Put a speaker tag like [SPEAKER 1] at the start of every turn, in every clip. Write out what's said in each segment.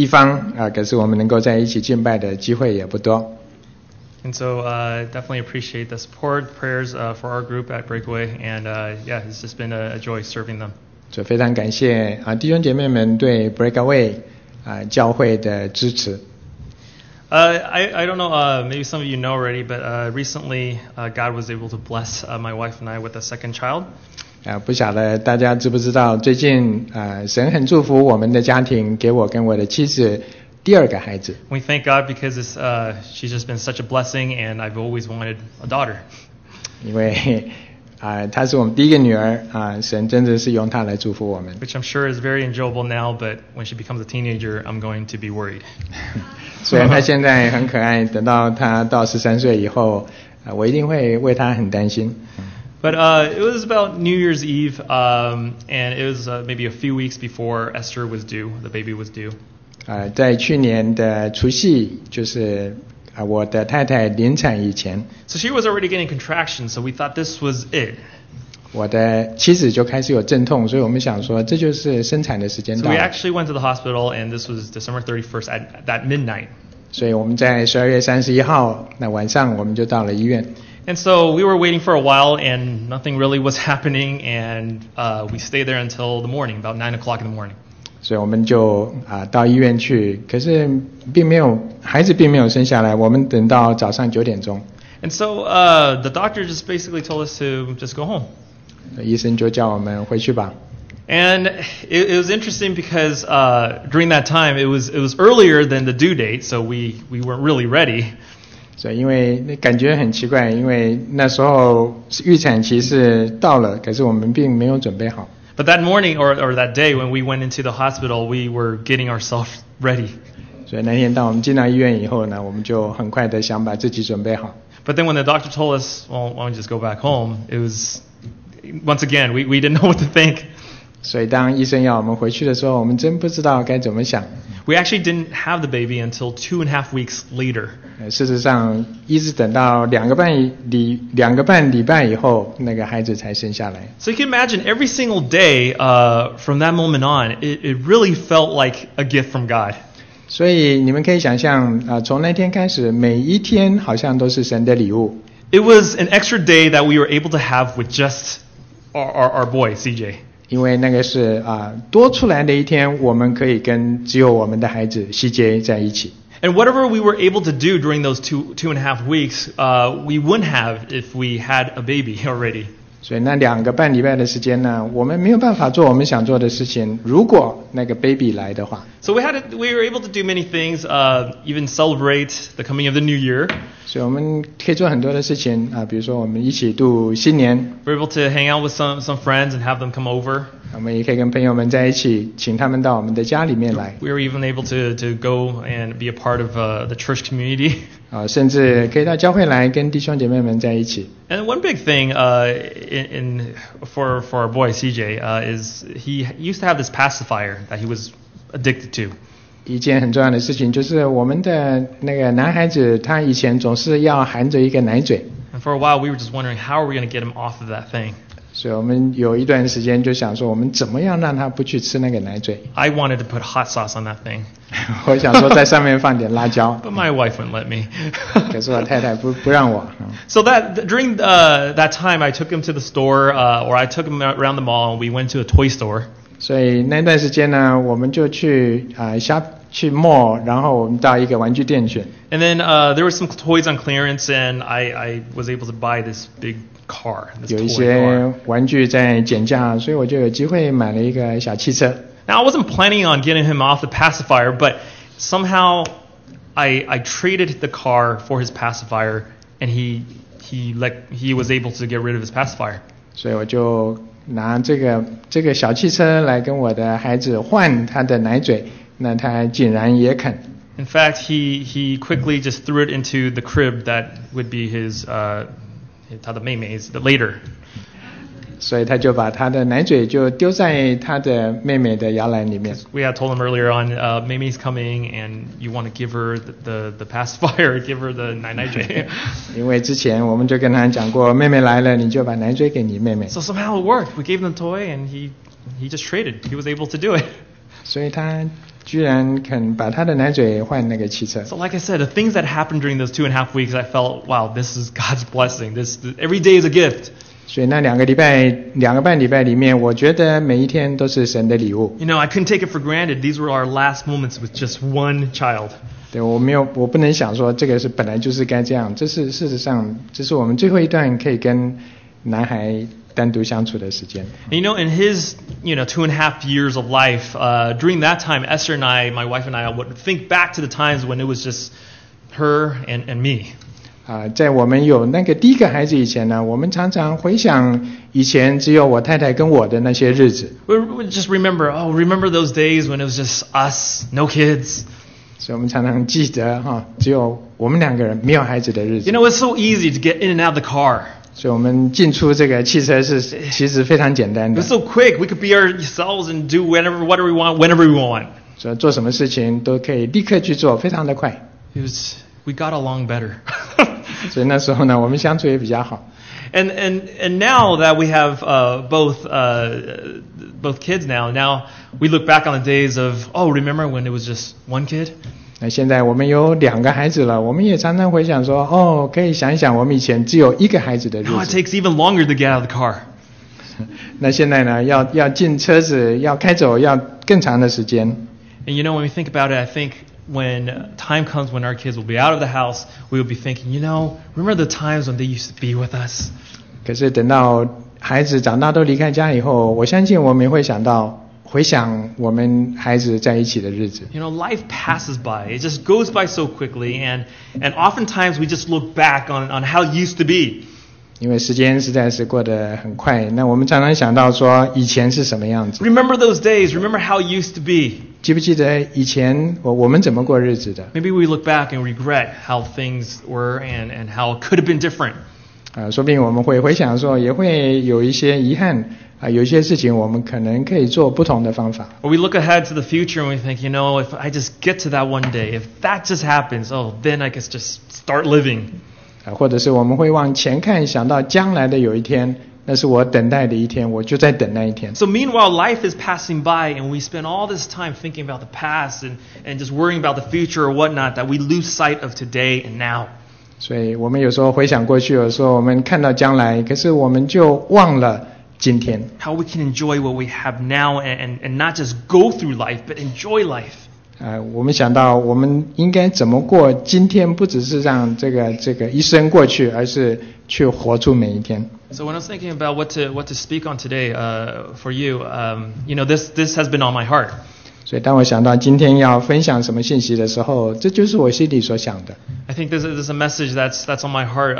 [SPEAKER 1] 地方可是我们能够在一起敬拜的机会也不多。
[SPEAKER 2] And so definitely appreciate the support, prayers for our group at Breakaway, and yeah, it's just been a joy serving them.
[SPEAKER 1] 所以非常感谢弟兄姐妹们对 Breakaway 教会的支持。
[SPEAKER 2] I don't know, maybe some of you know already, but recently God was able to bless my wife and I with a second child.
[SPEAKER 1] 不晓得大家知不知道，最近神很祝福我们的家庭，给我跟我的妻子第二个孩子。
[SPEAKER 2] We thank God because she's just been such a blessing, and I've always wanted a daughter.
[SPEAKER 1] 因为她是我们第一个女儿神真的是用她来祝福我们。
[SPEAKER 2] Which I'm sure is very enjoyable now, but when she becomes a teenager, I'm going to be worried.
[SPEAKER 1] 虽然她现在很可爱，等到她到13岁以后，我一定会为她很担心。
[SPEAKER 2] But it was about New Year's Eve, and it was maybe a few weeks before Esther was due, the baby was due.
[SPEAKER 1] 在去年的除夕，就是我的太太临产以前。
[SPEAKER 2] So she was already getting contractions, so we thought this was it.
[SPEAKER 1] 我的妻子就开始有阵痛，所以我们想说这就是生产的时间
[SPEAKER 2] So
[SPEAKER 1] 到
[SPEAKER 2] we
[SPEAKER 1] 了。
[SPEAKER 2] actually went to the hospital, and this was December 31st at that midnight.
[SPEAKER 1] 所以我们在12月31号那晚上我们就到了医院。
[SPEAKER 2] And so we were waiting for a while, and nothing really was happening, and we stayed there until the morning, about 9 o'clock in the morning.
[SPEAKER 1] 所以我们就到医院去，可是孩子并没有生下来，我们等到早上9点钟。
[SPEAKER 2] And so the doctor just basically told us to just go home.
[SPEAKER 1] 医生就叫我们回去吧。
[SPEAKER 2] And it was interesting because during that time it was earlier than the due date, so we weren't really ready.
[SPEAKER 1] 所以因为感觉很奇怪，因为那时候预产期是到了，可是我们并没有准备好。
[SPEAKER 2] But that morning or that day when we went into the hospital, we were getting ourselves ready.
[SPEAKER 1] 所以那天当我们进到医院以后呢，我们就很快的想把自己准备好。
[SPEAKER 2] But then when the doctor told us, well, why don't you just go back home? It was, once again, we didn't know what to think.
[SPEAKER 1] 所以当医生要我们回去的时候，我们真不知道该怎么想。
[SPEAKER 2] We actually didn't have the baby until 2.5 weeks later.
[SPEAKER 1] 事实上，一直等到2个半礼拜以后，那个孩子才生下来。
[SPEAKER 2] So you can imagine every single day from that moment on, it really felt like a gift from God.
[SPEAKER 1] 所以你们可以想象从那天开始，每一天好像都是神的礼物。
[SPEAKER 2] It was an extra day that we were able to have with just our boy, CJ.
[SPEAKER 1] 因为那个是多出来的一天，我们可以跟只有我们的孩子 CJ 在一起。
[SPEAKER 2] And whatever we were able to do during those 2.5 weeks, we wouldn't have if we had a baby already.
[SPEAKER 1] 所以那2个半礼拜的时间呢，我们没有办法做我们想做的事情。如果那个 baby 来的话，
[SPEAKER 2] So we were able to do many things, even celebrate the coming of the new year.
[SPEAKER 1] 所以我们可以做很多的事情比如说我们一起度新年。
[SPEAKER 2] We were able to hang out with some friends and have them come over.
[SPEAKER 1] 我们也可以跟朋友们在一起，请他们到我们的家里面来。
[SPEAKER 2] We were even able to go and be a part of the church community.
[SPEAKER 1] 甚至可以到教会来跟弟兄姐妹们在一起。
[SPEAKER 2] And one big thing for our boy CJ is he used to have this pacifier that he was addicted to.
[SPEAKER 1] 一件很重要的事情就是我们的那个男孩子，他以前总是要含着一个奶嘴。
[SPEAKER 2] And for a while we were just wondering how are we going to get him off of that thing.
[SPEAKER 1] 所以我们有一段时间就想说，我们怎么样让他不去吃那个奶嘴。
[SPEAKER 2] I wanted to put hot sauce on that thing.
[SPEAKER 1] 我想说在上面放点辣椒。
[SPEAKER 2] But my wife wouldn't let me.
[SPEAKER 1] 可是我太太不让我。
[SPEAKER 2] So during that time I took him to the store, or I took him around the mall, and we went to a toy store.
[SPEAKER 1] 所以那段时间呢，我们就去mall， 然后我们到一个玩具店去。
[SPEAKER 2] And then there were some toys on clearance, and I was able to buy this big car.
[SPEAKER 1] 有一些玩具在减价，所以我就有机会买了一个小汽车。
[SPEAKER 2] Now I wasn't planning on getting him off the pacifier, but somehow I traded the car for his pacifier, and he was able to get rid of his pacifier.
[SPEAKER 1] 所以我就拿这个小汽车来跟我的孩子换他的奶嘴，那他竟然也肯。
[SPEAKER 2] In fact, he quickly just threw it into the crib that would be his 他的妹妹 later.
[SPEAKER 1] 所以他就把他的奶嘴就丢在他的妹妹的摇篮里面。
[SPEAKER 2] We had told him earlier on, Mei's coming, and you want to give her the pacifier, give her the 奶嘴。
[SPEAKER 1] 因为之前我们就跟他讲过，妹妹来了，你就把奶嘴给你妹妹。
[SPEAKER 2] So somehow it worked. We gave him the toy, and he just traded. He was able to do it.
[SPEAKER 1] 所以他居然肯把他的奶嘴换那个汽车。
[SPEAKER 2] So like I said, the things that happened during those 2.5 weeks, I felt, wow, this is God's blessing. Every day is a gift.
[SPEAKER 1] 所以那2个半礼拜里面，我觉得每一天都是神的礼物。
[SPEAKER 2] You know, I couldn't take it for granted. These were our last moments with just one child.
[SPEAKER 1] 对，我不能想说这个是本来就是该这样，这是事实上，这是我们最后一段可以跟男孩单独相处的时间。
[SPEAKER 2] And you know, in his 2.5 years of life, during that time, Esther and I, my wife and I, would think back to the times when it was just her and me.
[SPEAKER 1] 在我们有那个第一个孩子以前呢，我们常常回想以前只有我太太跟我的那些日子。
[SPEAKER 2] We just remember those days when it was just us, no kids.
[SPEAKER 1] 所以我们常常记得只有我们2个人没有孩子的日子。
[SPEAKER 2] You know, it's so easy to get in and out of the car.
[SPEAKER 1] 所以我们进出这个汽车是其实非常简单
[SPEAKER 2] It
[SPEAKER 1] 的
[SPEAKER 2] was。so quick. We could be ourselves and do whatever we want, whenever we want.
[SPEAKER 1] 所以做什么事情都可以立刻去做，非常的快。
[SPEAKER 2] We got along better.
[SPEAKER 1] 所以那时候呢，我们相处也比较好。
[SPEAKER 2] And now that we have both kids now we look back on the days of, remember when it was just one kid?
[SPEAKER 1] 那现在我们有2个孩子了，我们也常常回想说，可以想一想我们以前只有1个孩子的日
[SPEAKER 2] Now it
[SPEAKER 1] 子。
[SPEAKER 2] takes even longer to get out of the car.
[SPEAKER 1] 那现在呢，要进车子，要开走，要更长的时间。
[SPEAKER 2] And you know, when we think about it, I think when time comes when our kids will be out of the house, we will be thinking, remember the times when they used to be with us?
[SPEAKER 1] 可是等到孩子长大都离开家以后，我相信我们也会回想我们孩子在一起的日子。
[SPEAKER 2] Life passes by. It just goes by so quickly, and oftentimes we just look back on how it used to be.
[SPEAKER 1] 因为时间实在是过得很快，那我们常常想到说以前是什么样子。
[SPEAKER 2] Remember those days. Remember how it used to be.
[SPEAKER 1] 记不记得以前我们怎么过日子的？
[SPEAKER 2] Maybe we look back and regret how things were and how it could have been different.
[SPEAKER 1] 说不定我们会回想说，也会有一些遗憾有一些事情我们可能可以做不同的方法。
[SPEAKER 2] Or we look ahead to the future and we think, if I just get to that one day, if that just happens, then I can just start living.
[SPEAKER 1] 或者是我们会往前看，想到将来的有一天，那是我等待的一天，我就在等那一天。
[SPEAKER 2] So meanwhile, life is passing by and we spend all this time thinking about the past and just worrying about the future or whatnot, that we lose sight of today and now.
[SPEAKER 1] 所以我们有时候回想过去，有时候我们看到将来，可是我们就忘了今天。
[SPEAKER 2] How we can enjoy what we have now and not just go through life, but enjoy life.
[SPEAKER 1] 我们想到我们应该怎么过今天，不只是让这个一生过去，而是去活出每一天。
[SPEAKER 2] So when I was thinking about what to speak on today for you, this has been on my heart.
[SPEAKER 1] 所以当我想到今天要分享什么信息的时候，这就是我心里所想的。
[SPEAKER 2] I think this is a message that's on my heart,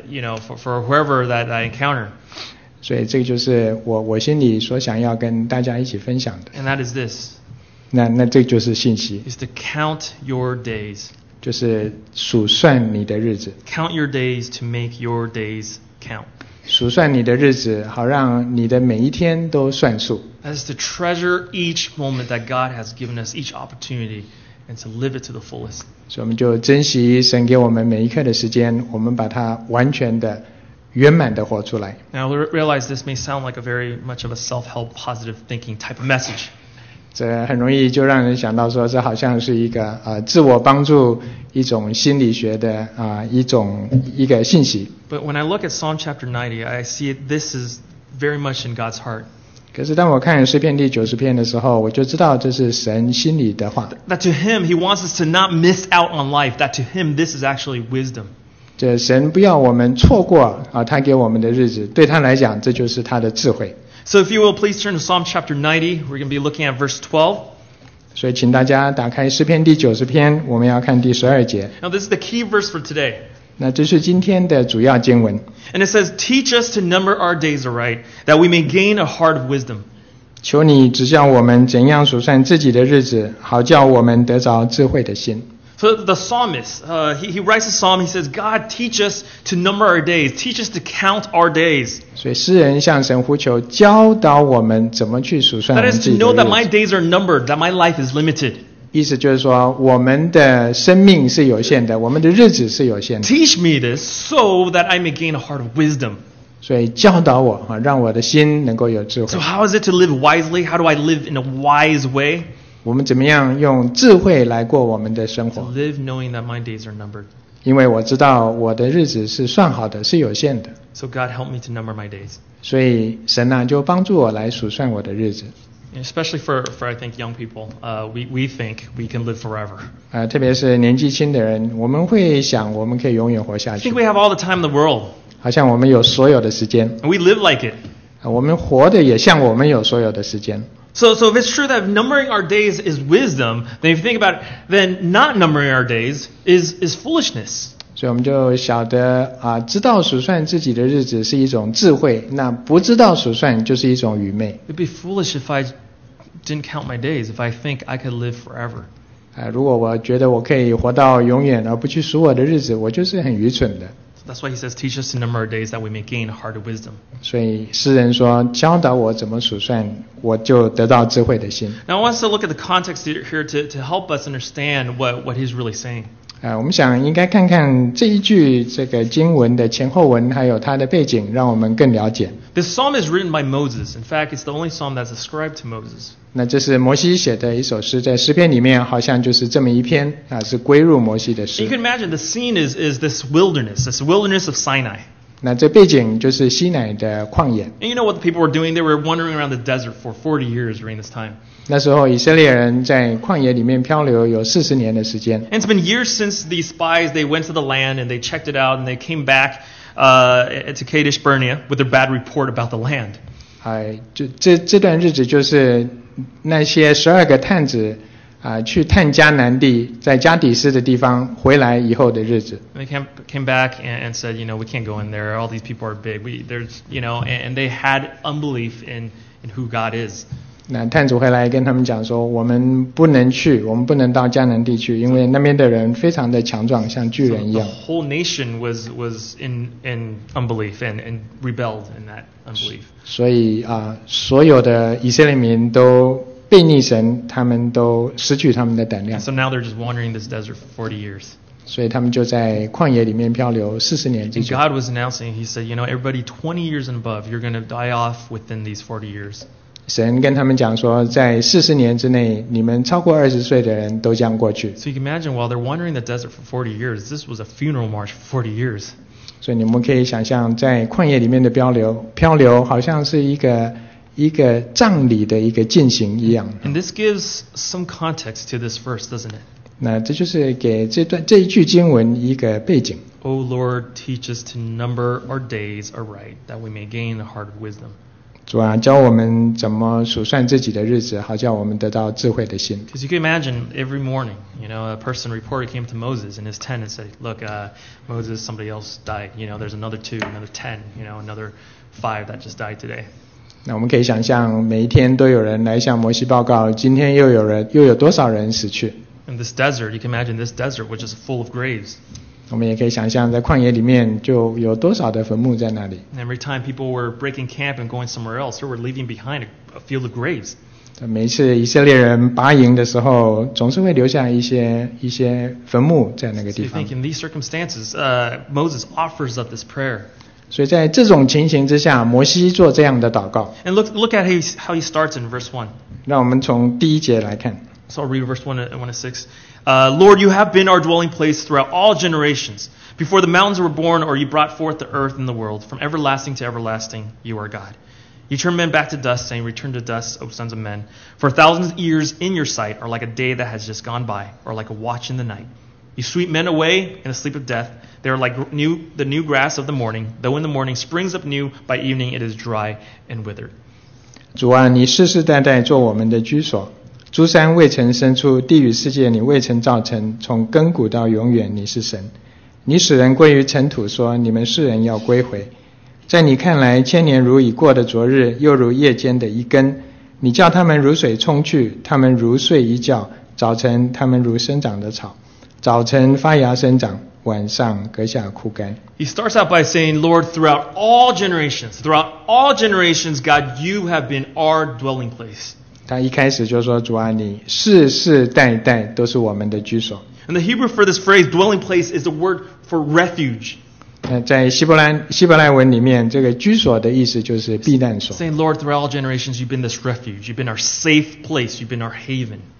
[SPEAKER 2] for whoever that I encounter.
[SPEAKER 1] 所以这个就是我心里所想要跟大家一起分享的。
[SPEAKER 2] And that is this.
[SPEAKER 1] 那这就是信息，
[SPEAKER 2] Is to count your days.
[SPEAKER 1] 就是数算你的日子，
[SPEAKER 2] Count your days to make your days count.
[SPEAKER 1] 数算你的日子，好让你的每一天都算数。
[SPEAKER 2] That is to treasure each moment that God has given us, each opportunity, and to live it to the fullest.
[SPEAKER 1] 所以我们就珍惜神给我们每一刻的时间，我们把它完全的、圆满的活出来。
[SPEAKER 2] Now, I realize this may sound like a very much of a self-help, positive thinking type of message.
[SPEAKER 1] 这很容易就让人想到说，这好像是一个自我帮助一种心理学的一个信息。
[SPEAKER 2] But when I look at Psalm chapter 90, I see this is very much in God's heart.
[SPEAKER 1] 可是当我看诗篇第90篇的时候，我就知道这是神心里的话。
[SPEAKER 2] That to Him, He wants us to not miss out on life. That to Him, this is actually wisdom.
[SPEAKER 1] 这神不要我们错过他给我们的日子，对他来讲，这就是他的智慧。
[SPEAKER 2] So if you will, please turn to Psalm chapter 90. We're going to be looking at verse 12.
[SPEAKER 1] 所以请大家打开诗篇第90篇，我们要看第12节。
[SPEAKER 2] Now this is the key verse for today.
[SPEAKER 1] 那这是今天的主要经文。
[SPEAKER 2] And it says, Teach us to number our days aright, that we may gain a heart of wisdom.
[SPEAKER 1] 求你指教我们怎样数算自己的日子，好叫我们得着智慧的心。
[SPEAKER 2] So the psalmist, he writes a psalm, he says, God, teach us to number our days. Teach us to count our days.
[SPEAKER 1] 所以诗人向神呼求，教导我们怎么去数算我
[SPEAKER 2] That
[SPEAKER 1] 们
[SPEAKER 2] is
[SPEAKER 1] 自
[SPEAKER 2] to
[SPEAKER 1] 己的
[SPEAKER 2] know that my
[SPEAKER 1] 日子。
[SPEAKER 2] days are numbered, that my life is limited.
[SPEAKER 1] 意思就是说，我们的生命是有限的，我们的日子是有限的。
[SPEAKER 2] Teach me this so that I may gain a heart of wisdom.
[SPEAKER 1] 所以教导我让我的心能够有智慧
[SPEAKER 2] So。how is it to live wisely? How do I live in a wise way?
[SPEAKER 1] 我们怎么样用智慧来过我们的生
[SPEAKER 2] To
[SPEAKER 1] 活？
[SPEAKER 2] live knowing that my days are numbered.
[SPEAKER 1] 因为我知道我的日子是算好的，是有限的，
[SPEAKER 2] So God help me to number my days.
[SPEAKER 1] 所以神啊就帮助我来数算我的日子。
[SPEAKER 2] Especially for I think young people, we think we can live forever.
[SPEAKER 1] 特别是年纪轻的人，我们会想我们可以永远活下
[SPEAKER 2] I
[SPEAKER 1] 去
[SPEAKER 2] think，we have all the time in the world,
[SPEAKER 1] 好像我们有所有的时间，
[SPEAKER 2] and we live like it.
[SPEAKER 1] 我们活的也像我们有所有的时间。
[SPEAKER 2] So if it's true that numbering our days is wisdom, then if you think about it, then not numbering our days is foolishness.
[SPEAKER 1] 所以我们就晓得知道数算自己的日子是一种智慧，那不知道数算就是一种愚昧。
[SPEAKER 2] It'd be foolish if I didn't count my days, if I think I could live forever.
[SPEAKER 1] 如果我觉得我可以活到永远而不去数我的日子，我就是很愚蠢的。
[SPEAKER 2] That's why he says, teach us to number our days that we may gain a heart of wisdom.
[SPEAKER 1] 所以诗人说，教导我怎么数算，我就得到智慧的心。
[SPEAKER 2] Now I want us to look at the context here to help us understand what he's really saying.
[SPEAKER 1] 我们想应该看看这一句这个经文的前后文，还有它的背景，让我们更了解。
[SPEAKER 2] This psalm is written by Moses. In fact, it's the only psalm that's ascribed to Moses.
[SPEAKER 1] 那这是摩西写的一首诗，在诗篇里面好像就是这么一篇是归入摩西的
[SPEAKER 2] You
[SPEAKER 1] 诗。
[SPEAKER 2] can imagine the scene is this wilderness of Sinai.
[SPEAKER 1] 那这背景就是西乃的旷野。
[SPEAKER 2] And you know what the people were doing? They were wandering around the desert for 40 years during this time.
[SPEAKER 1] 那时候以色列人在旷野里面漂流有40年的时间。
[SPEAKER 2] And it's been years since these spies, they went to the land and they checked it out and they came back to Kadesh Barnea with their bad report about the land.
[SPEAKER 1] 就这段日子就是那些12个探子去探迦南地，在加底斯的地方回来以后的日子。
[SPEAKER 2] And they came back and said, we can't go in there. All these people are big. And they had unbelief in who God is.
[SPEAKER 1] 那探子回来跟他们讲说，我们不能去，我们不能到迦南地去，因为那边的人非常的强壮，像巨人一
[SPEAKER 2] The
[SPEAKER 1] 样。
[SPEAKER 2] whole nation was in unbelief and rebelled in that unbelief.
[SPEAKER 1] 所以所有的以色列民都悖逆神，他们都失去他们的胆量，
[SPEAKER 2] So now they're just wandering this desert for 40 years.
[SPEAKER 1] 所以他们就在旷野里面漂流40年之
[SPEAKER 2] And
[SPEAKER 1] 久。
[SPEAKER 2] God was announcing, he said, everybody 20 years and above, you're going to die off within these 40 years.
[SPEAKER 1] 神跟他们讲说，在40年之内，你们超过20岁的人都将过去。
[SPEAKER 2] So you can imagine while they're wandering the desert for 40 years, this was a funeral march for 40 years.
[SPEAKER 1] 所以你们可以想象，在旷野里面的漂流好像是一个葬礼的一个进行一样。
[SPEAKER 2] And this gives some context to this verse, doesn't it?
[SPEAKER 1] 那这就是给这一句经文一个背景。
[SPEAKER 2] O Lord, teach us to number our days aright, that we may gain a heart of wisdom.
[SPEAKER 1] 主啊，教我们怎么数算自己的日子，好叫我们得到智慧的心。
[SPEAKER 2] Because you can imagine every morning, a person reported came to Moses in his tent and said, look, Moses, somebody else died. There's another 2, another 10, another 5 that just died today.
[SPEAKER 1] 那我们可以想象，每一天都有人来向摩西报告，今天又有多少人死去。
[SPEAKER 2] In this desert, you can imagine this desert which is full of graves.
[SPEAKER 1] 我们也可以想象，在旷野里面就有多少的坟墓在那里。
[SPEAKER 2] And every time people were breaking camp and going somewhere else, they were leaving behind a field of graves.
[SPEAKER 1] 每一次以色列人拔营的时候，总是会留下一些坟墓在那个
[SPEAKER 2] So
[SPEAKER 1] 地
[SPEAKER 2] you
[SPEAKER 1] 方
[SPEAKER 2] think。in these circumstances, Moses offers up this prayer.
[SPEAKER 1] 所以在这种情形之下，摩西做这样的祷告。
[SPEAKER 2] And look at how he starts in verse 1.
[SPEAKER 1] 让我们从第1节来看。
[SPEAKER 2] So I'll read verse 1 to 6. Lord, you have been our dwelling place throughout all generations. Before the mountains were born, or you brought forth the earth and the world, from everlasting to everlasting, you are God. You turn men back to dust, saying, return to dust, O sons of men. For 1,000 years in your sight are like a day that has just gone by, or like a watch in the night. You sweep men away in a sleep of death. They are like the new grass of the morning, though in the morning springs up new, by evening it is dry and withered.
[SPEAKER 1] 主啊，你世世代代做我们的居所。诸山未曾生出，地与世界你未曾造成，从亘古到永远你是神。你使人归于尘土，说你们世人要归回。在你看来，千年如已过的昨日，又如夜间的一更。你叫他们如水冲去，他们如睡一觉。早晨他们如生长的草，早晨发芽生长，晚上割下枯干。
[SPEAKER 2] He starts out by saying, Lord, throughout all generations, God, you have been our dwelling place.
[SPEAKER 1] 他一开始就说，主啊，你世世代代都是我们的居所。
[SPEAKER 2] And the Hebrew for this phrase, dwelling place, is the word for refuge.
[SPEAKER 1] 在希伯来文里面，这个居所的意思就是避难所。
[SPEAKER 2] Saying, Lord, throughout all generations, you've been this refuge. You've been our safe place. You've been our haven.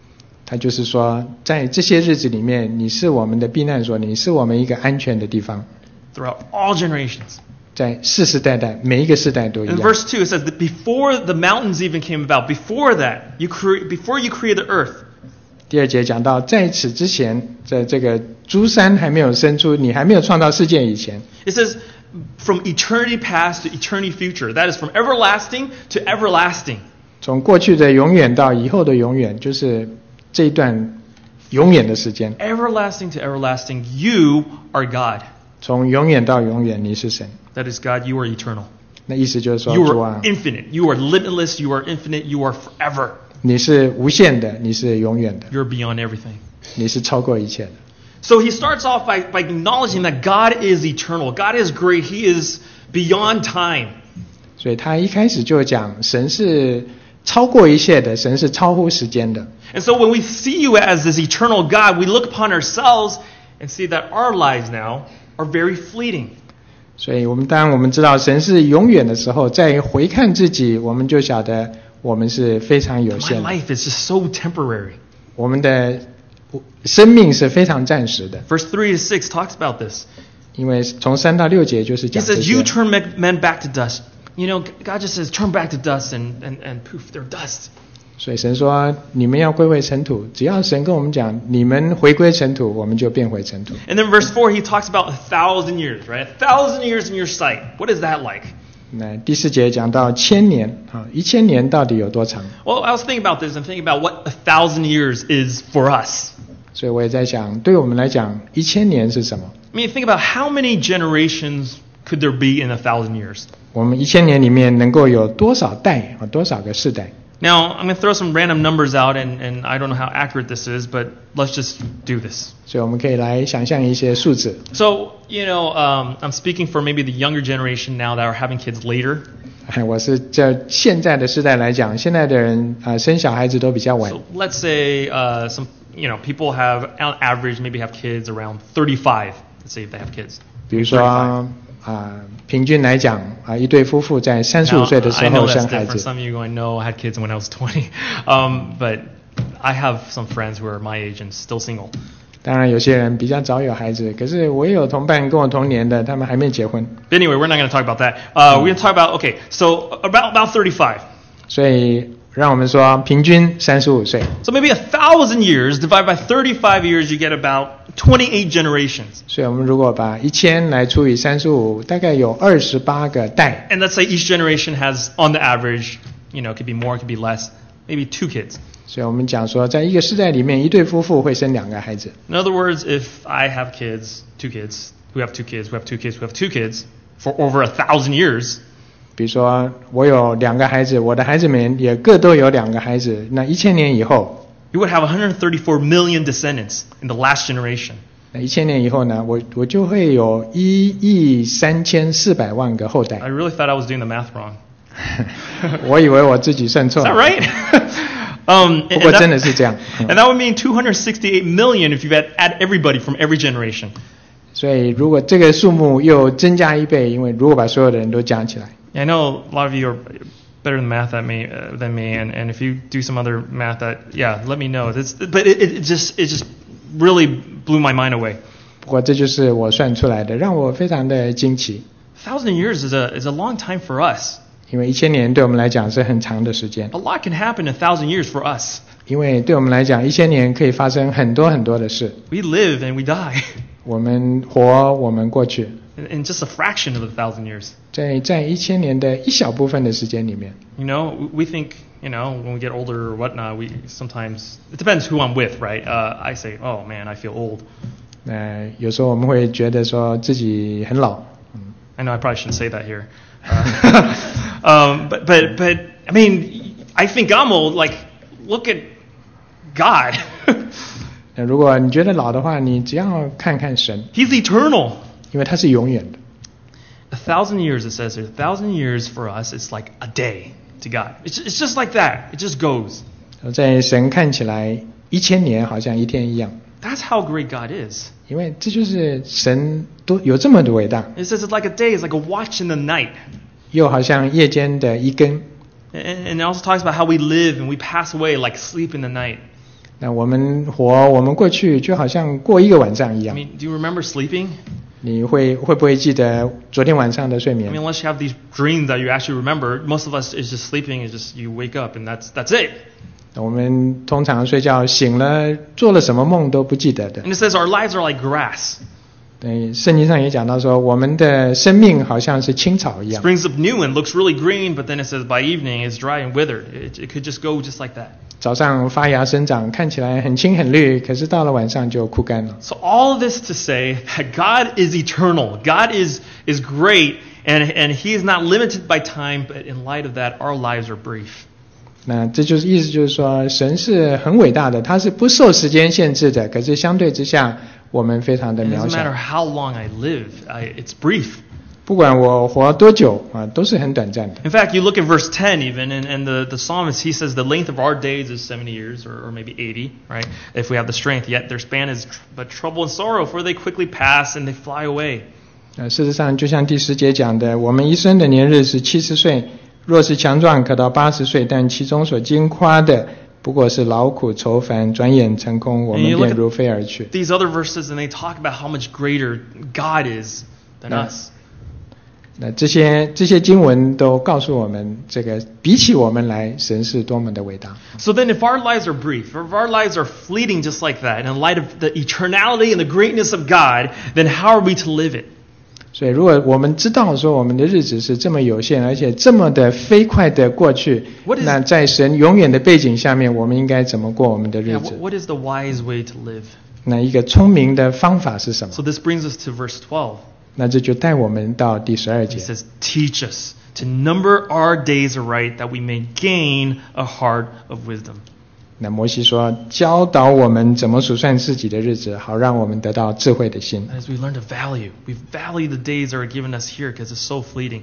[SPEAKER 1] 他就是说，在这些日子里面，你是我们的避难所，你是我们一个安全的地方。
[SPEAKER 2] throughout all generations.
[SPEAKER 1] 在世世代代，每一个世代都一
[SPEAKER 2] In
[SPEAKER 1] 样。
[SPEAKER 2] verse 2, it says that before the mountains even came about, before that, before you created the earth,
[SPEAKER 1] 第二节讲到，在此之前，在这个诸山还没有生出，你还没有创造世界以前，
[SPEAKER 2] it says from eternity past to eternity future. That is from everlasting to everlasting.
[SPEAKER 1] 从过去的永远到以后的永远，就是这一段永远的时间。
[SPEAKER 2] Everlasting to everlasting, you are God.
[SPEAKER 1] 从永远到永远，你是神。
[SPEAKER 2] That is God, you are eternal.
[SPEAKER 1] 那意思就是说，
[SPEAKER 2] You
[SPEAKER 1] 主
[SPEAKER 2] are
[SPEAKER 1] 啊，
[SPEAKER 2] infinite. You are limitless. You are infinite. You are forever.
[SPEAKER 1] 你是无限的，你是永远的，
[SPEAKER 2] You're beyond everything.
[SPEAKER 1] 你是超过一切的。
[SPEAKER 2] So he starts off by acknowledging that God is eternal. God is great. He is beyond time.
[SPEAKER 1] 所以他一开始就讲，神是超过一切的，神是超乎时间的。
[SPEAKER 2] And so when we see you as this eternal God, we look upon ourselves and see that our lives now are very fleeting.
[SPEAKER 1] 所以当我们知道神是永远的时候，再回看自己，我们就晓得我们是非常有
[SPEAKER 2] My
[SPEAKER 1] 限的，
[SPEAKER 2] life is just so temporary.
[SPEAKER 1] 我们的生命是非常暂时的。
[SPEAKER 2] Verse 3 to 6 talks about this.
[SPEAKER 1] 因为从3到6节就是
[SPEAKER 2] He
[SPEAKER 1] 讲这
[SPEAKER 2] says, you
[SPEAKER 1] 些。
[SPEAKER 2] turn men back to dust. You know, God just says, turn back to dust and poof, they're dust.
[SPEAKER 1] 所以神说，你们要归回尘土。只要神跟我们讲，你们回归尘土，我们就变回尘土。
[SPEAKER 2] And then verse 4, he talks about 1,000 years, right? 1,000 years in your sight. What is that like?
[SPEAKER 1] 那第4节讲到1000年啊，1000年到底有多长？
[SPEAKER 2] Well, I was thinking about this and thinking about what 1,000 years is for us.
[SPEAKER 1] 所以我也在想，对我们来讲，1000年是什么？
[SPEAKER 2] I mean, think about how many generations could there be in 1,000 years?
[SPEAKER 1] 我们1000年里面能够有多少代啊？多少个世代？
[SPEAKER 2] Now, I'm going to throw some random numbers out, and I don't know how accurate this is, but let's just do this.
[SPEAKER 1] 所以我们可以来想象一些数字。
[SPEAKER 2] So, you know, I'm speaking for maybe the younger generation now that are having kids later.
[SPEAKER 1] 我是这现在的世代来讲，现在的人生小孩子都比较晚
[SPEAKER 2] So let's say some, you know, people have on average maybe have kids around 35. Let's say if they have kids.
[SPEAKER 1] 比如说平均来讲一对夫妇在35岁的时
[SPEAKER 2] I know
[SPEAKER 1] 候
[SPEAKER 2] that's
[SPEAKER 1] 生孩
[SPEAKER 2] different.
[SPEAKER 1] 子。
[SPEAKER 2] Some of you are going, no, I had kids when I was 20. But I have some friends who are my age and still single.
[SPEAKER 1] 当然有些人比较早有孩子，可是我也有同伴跟我同年的，他们还没结婚。
[SPEAKER 2] But anyway, we're not going to talk about that. We're going to talk about, okay, so about 35.
[SPEAKER 1] 所以让我们说平均35岁。
[SPEAKER 2] So maybe 1,000 years divided by 35 years, you get about 28 generations.
[SPEAKER 1] 所以我们如果把1000来除以35，大概有28个代。
[SPEAKER 2] And let's say each generation has, on the average, you know, it could be more, it could be less, maybe 2 kids.
[SPEAKER 1] 所以我们讲说，在一个世代里面，一对夫妇会生2个孩子。
[SPEAKER 2] In other words, if I have kids, 2 kids, who have 2 kids, who have 2 kids, who have 2 kids, for over 1,000 years,
[SPEAKER 1] 比如说我有2个孩子，我的孩子们也各都有2个孩子，那1000年以后，
[SPEAKER 2] you would have 134 million descendants in the last generation.
[SPEAKER 1] 那1000年以后呢，我就会有1.34亿个后代
[SPEAKER 2] I。really thought I was doing the math wrong.
[SPEAKER 1] 我以为我自己算错
[SPEAKER 2] Is that
[SPEAKER 1] 了，
[SPEAKER 2] right?
[SPEAKER 1] 不过真的是这样。
[SPEAKER 2] and that would mean 268 million if you add everybody from every generation.
[SPEAKER 1] 所以如果这个数目又增加1倍，因为如果把所有的人都加起来，
[SPEAKER 2] I know a lot of you are better in math than me, and if you do some other math, let me know. But it just really blew my mind away.
[SPEAKER 1] 不过这就是我算出来的，让我非常的惊奇。
[SPEAKER 2] 1,000 years is a long time for us.
[SPEAKER 1] 因为1000年对我们来讲是很长的时间，
[SPEAKER 2] A lot can happen in 1,000 years for us.
[SPEAKER 1] 因为对我们来讲1000年可以发生很多很多的事。
[SPEAKER 2] We live and we die
[SPEAKER 1] 我们活，我们过去，
[SPEAKER 2] in just a fraction of 1,000 years.
[SPEAKER 1] 在1000年的一小部分的时间里面，
[SPEAKER 2] You know, we think, you know, when we get older or whatnot, we sometimes, it depends who I'm with, right? I say, oh man, I feel old.
[SPEAKER 1] 有时候我们会觉得说自己很老。
[SPEAKER 2] I know I probably shouldn't say that here. But I mean, I think I'm old. Like, look at God.
[SPEAKER 1] 如果你觉得老的话，你只要看看神，
[SPEAKER 2] He's eternal.
[SPEAKER 1] 因为他是永远的。
[SPEAKER 2] 1,000 years, it says here. 1,000 years for us, it's like a day to God. It's just like that. It just goes.
[SPEAKER 1] 在神看起来，1000年好像一天一样。
[SPEAKER 2] That's how great God is.
[SPEAKER 1] 因为这就是神都有这么的伟大，
[SPEAKER 2] It says it's like a day. It's like a watch in the night.
[SPEAKER 1] 又好像夜间的一更。
[SPEAKER 2] And it also talks about how we live and we pass away like sleep in the night.
[SPEAKER 1] 那我们过去就好像过一个晚上一
[SPEAKER 2] I
[SPEAKER 1] 样。
[SPEAKER 2] mean, do you remember sleeping?
[SPEAKER 1] 你会不会记得昨天晚上的睡
[SPEAKER 2] I
[SPEAKER 1] 眠
[SPEAKER 2] mean, unless you have these dreams that you actually remember, most of us is just sleeping, is just you wake up and that's it.
[SPEAKER 1] 我们通常睡觉醒了做了什么梦都不记得的。
[SPEAKER 2] And it says our lives are like grass.
[SPEAKER 1] 对，圣经上也讲到说，我们的生命好像是青草一样。
[SPEAKER 2] Springs up new and looks really green, but then it says by evening it's dry and withered. It could just go just like that.
[SPEAKER 1] 早上发芽生长，看起来很青很绿，可是到了晚上就枯干了。
[SPEAKER 2] So all of this to say that God is eternal. God is great, and He is not limited by time, but in light of that, our lives are brief.
[SPEAKER 1] 那这就是意思，就是说神是很伟大的，他是不受时间限制的，可是相对之下，我们非常的
[SPEAKER 2] And it
[SPEAKER 1] 渺
[SPEAKER 2] doesn't matter
[SPEAKER 1] 小。
[SPEAKER 2] how long I live, it's brief.
[SPEAKER 1] 不管我活多久啊，都是很短暂的。
[SPEAKER 2] In fact, you look at verse 10 even, and the psalmist, he says the length of our days is 70 years, or maybe 80, right? If we have the strength. Yet their span is but trouble and sorrow, for they quickly pass and they fly away.
[SPEAKER 1] 事实上，就像第10节讲的，我们一生的年日是70岁，若是强壮，可到80岁，但其中所经夸的，不过是劳苦愁烦，转眼成空，我们便如飞而去。
[SPEAKER 2] These other verses, and they talk about how much greater God is than us.
[SPEAKER 1] 那这些经文都告诉我们，这个比起我们来，神是多么的伟大。
[SPEAKER 2] So then if our lives are brief, if our lives are fleeting just like that, in light of the eternality and the greatness of God, then how are we to live it?
[SPEAKER 1] 所以，如果我们知道说我们的日子是这么有限，而且这么的飞快的过去， 那在神永远的背景下面，我们应该怎么过我们的日
[SPEAKER 2] Yeah,
[SPEAKER 1] 子？
[SPEAKER 2] what is the wise way to live?
[SPEAKER 1] 那一个聪明的方法是什么？
[SPEAKER 2] So this brings us to verse 12.
[SPEAKER 1] 那这就带我们到第12
[SPEAKER 2] He
[SPEAKER 1] 节。
[SPEAKER 2] says, teach us to number our days aright, that we may gain a heart of wisdom.
[SPEAKER 1] 那摩西说，教导我们怎么数算自己的日子，好让我们得到智慧的心。
[SPEAKER 2] As we learn to value, we value the days that are given us here because it's so fleeting,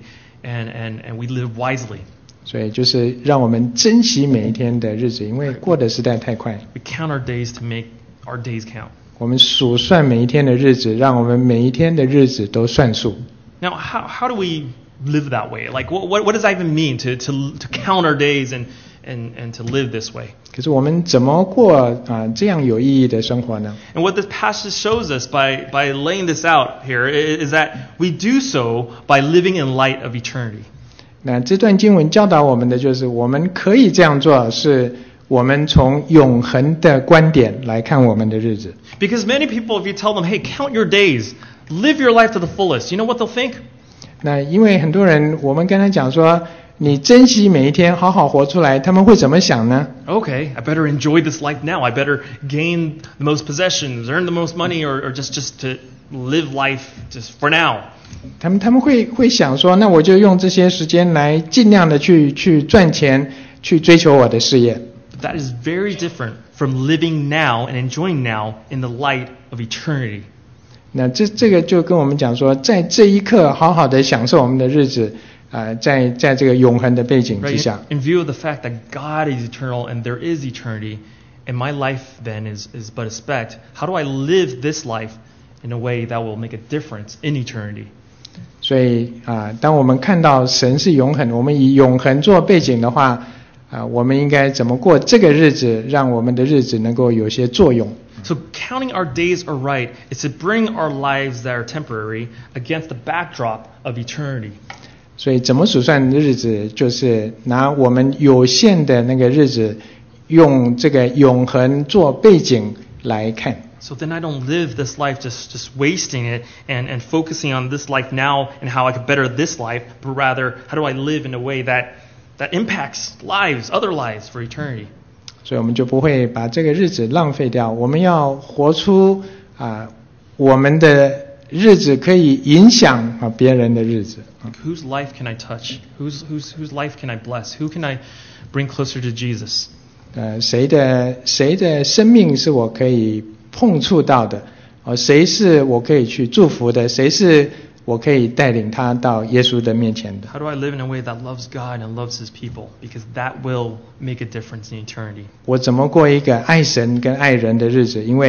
[SPEAKER 2] and we live wisely.
[SPEAKER 1] 所以就是让我们珍惜每一天的日子，因为过得实在太快。
[SPEAKER 2] We count our days to make our days count.
[SPEAKER 1] 我们数算每一天的日子，让我们每一天的日子都算数。
[SPEAKER 2] Now, how do we live that way? Like, what does that even mean to count our days and to live this way?
[SPEAKER 1] 可是我们怎么过这样有意义的生活呢？
[SPEAKER 2] And what this passage shows us by laying this out here is that we do so by living in light of eternity.
[SPEAKER 1] 那这段经文教导我们的就是，我们可以这样做，是我们从永恒的观点来看我们的日子。
[SPEAKER 2] Because many people, if you tell them, hey, count your days, live your life to the fullest, you know what they'll think?
[SPEAKER 1] 那因为很多人，我们跟他讲说，你珍惜每一天，好好活出来，他们会怎么想呢？
[SPEAKER 2] Okay, I better enjoy this life now. I better gain the most possessions, earn the most money, or just to live life just for now.
[SPEAKER 1] 他们会想说，那我就用这些时间来尽量的去赚钱，去追求我的事业。
[SPEAKER 2] But that is very different from living now and enjoying now in the light of eternity.
[SPEAKER 1] 那这个就跟我们讲说，在这一刻好好的享受我们的日子，在这个永恒的背景之
[SPEAKER 2] Right?
[SPEAKER 1] 下。
[SPEAKER 2] In view of the fact that God is eternal and there is eternity, and my life then is but a speck, how do I live this life in a way that will make a difference in eternity?
[SPEAKER 1] 所以当我们看到神是永恒，我们以永恒做背景的话，我们应该怎么过这个日子，让我们的日子能够有些作用。
[SPEAKER 2] So counting our days aright is to bring our lives that are temporary against the backdrop of eternity.
[SPEAKER 1] 所以怎么数算日子，就是拿我们有限的那个日子，用这个永恒做背景来看。
[SPEAKER 2] So then I don't live this life just wasting it and focusing on this life now and how I could better this life, but rather how do I live in a way that impacts lives, other lives for eternity.
[SPEAKER 1] 所以我们就不会把这个日子浪费掉。我们要活出我们的日子可以影响别人的日子。
[SPEAKER 2] Like, whose life can I touch? Whose life can I bless? Who can I bring closer to Jesus?
[SPEAKER 1] 谁的生命是我可以碰触到的？谁是我可以去祝福的？谁是我可以带领他到耶稣的面前的？
[SPEAKER 2] How do I live in a way that loves God and loves His people? Because that will make a difference in eternity.
[SPEAKER 1] 我怎么过一个爱神跟爱人的日子？因为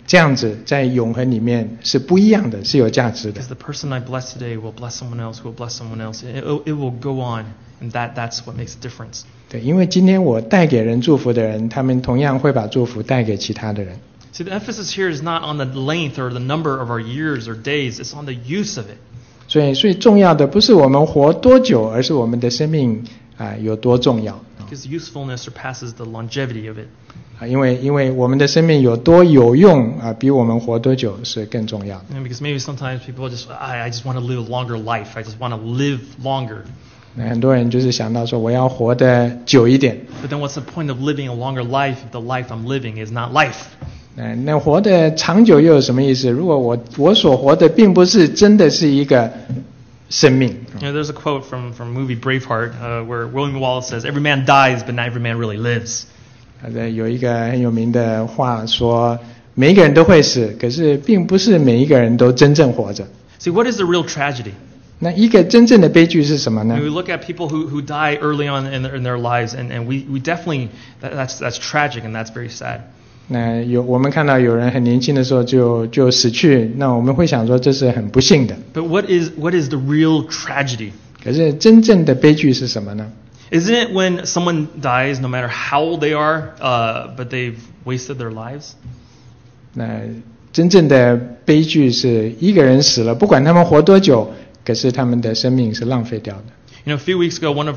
[SPEAKER 1] 这样子在永恒里面是不一样的，是有价值的。
[SPEAKER 2] Because the person I bless today will bless someone else, who will bless someone else. It will go on, and that's what makes a difference.
[SPEAKER 1] 对，因为今天我带给人祝福的人，他们同样会把祝福带给其他的人。
[SPEAKER 2] See, the emphasis here is not on the length or the number of our years or days. It's on the use of it.
[SPEAKER 1] 所以重要的不是我们活多久，而是我们的生命有多重要。
[SPEAKER 2] Because usefulness surpasses the longevity of it.
[SPEAKER 1] 因为我们的生命有多有用比我们活多久是更重要的。
[SPEAKER 2] And because maybe sometimes people I just want to live a longer life. I just want to live longer.
[SPEAKER 1] 那很多人就是想到说我要活得久一点。
[SPEAKER 2] But then what's the point of living a longer life if the life I'm living is not life?
[SPEAKER 1] 那活得长久又有什么意思？如果我所活的并不是真的是一个生命。
[SPEAKER 2] You know, there's a quote from movie Braveheart where William Wallace says, "Every man dies, but not every man really lives."
[SPEAKER 1] 有一个很有名的话说，每一个人都会死，可是并不是每一个人都真正活着。
[SPEAKER 2] See, what is the real tragedy?
[SPEAKER 1] 那一个真正的悲剧是什么呢？
[SPEAKER 2] We look at people who die early on in their lives, and we definitely that's tragic and that's very sad.
[SPEAKER 1] 那我们看到有人很年轻的时候就死去，那我们会想说这是很不幸的。
[SPEAKER 2] But what is the real tragedy?
[SPEAKER 1] 可是真正的悲剧是什么呢？
[SPEAKER 2] Isn't it when someone dies, no matter how old they are, but they've wasted their lives?
[SPEAKER 1] 那真正的悲剧是一个人死了，不管他们活多久，可是他们的生命是浪费掉的。
[SPEAKER 2] You know, a few weeks ago, one of